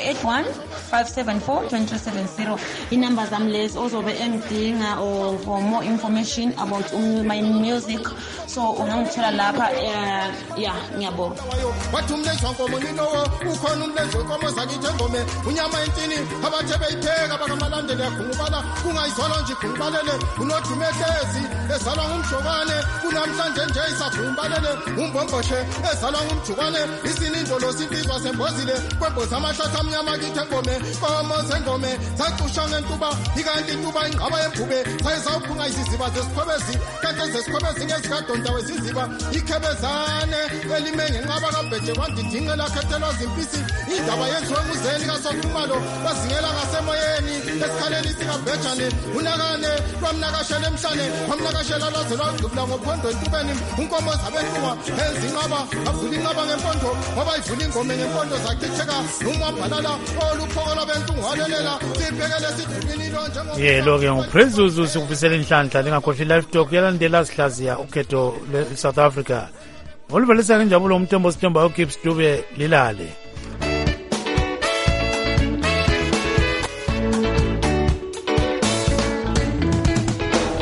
081-574-2370 inumber zami lezi ozobe engidinga or for more information about my music so ungangithola lapha ngiyabonga wathi umlenze wankomo ninowo ukhona umlenze wenkomo zakithi engome unyama entini abathe beyipheka bakamalandeli yakhungubala kungayizolo nje ikhungubalele unodumehlezi ezalwa ngumjokwane kunamhlanje nje isakhungubalele umbomboshe ezalwa ngumjokwane isinindolo simpizwa sembozile kwemboza amahlathi amnyama kithi engome komo zengome zacusha ngentuba ikanti intuba ingqaba yembhube sayizawuphunga iziziba zesikhobezi kanti ezesikhobezi ngezikadonta weziziba ikhebezane elime ngenqaba kabheje kwandidingela khethelwa zimpisi indaba yenziwe nguzeni kasokhumalo bazingela ngasemoyeni esikhaleni sikabhejane unakane lwamnakashela emhlane wamnakashela lwaze lwagqibula ngophondo entubeni unkomo zabentuba enza inqaba avula inqaba ngempondo ngoba ivula ingome ngempondo zachitheka umwabhalala oluphoko lwabentungu walelela sibhekele sidubini lo lo-ke nguPhrezuzu sikufisela inhlanhla lingakhohlwa live talk yalandela sihlaziya ukhetho lwe-South Africa oluvelisa ngenjabulo umthembo sithembayo Gibbs Dube lilale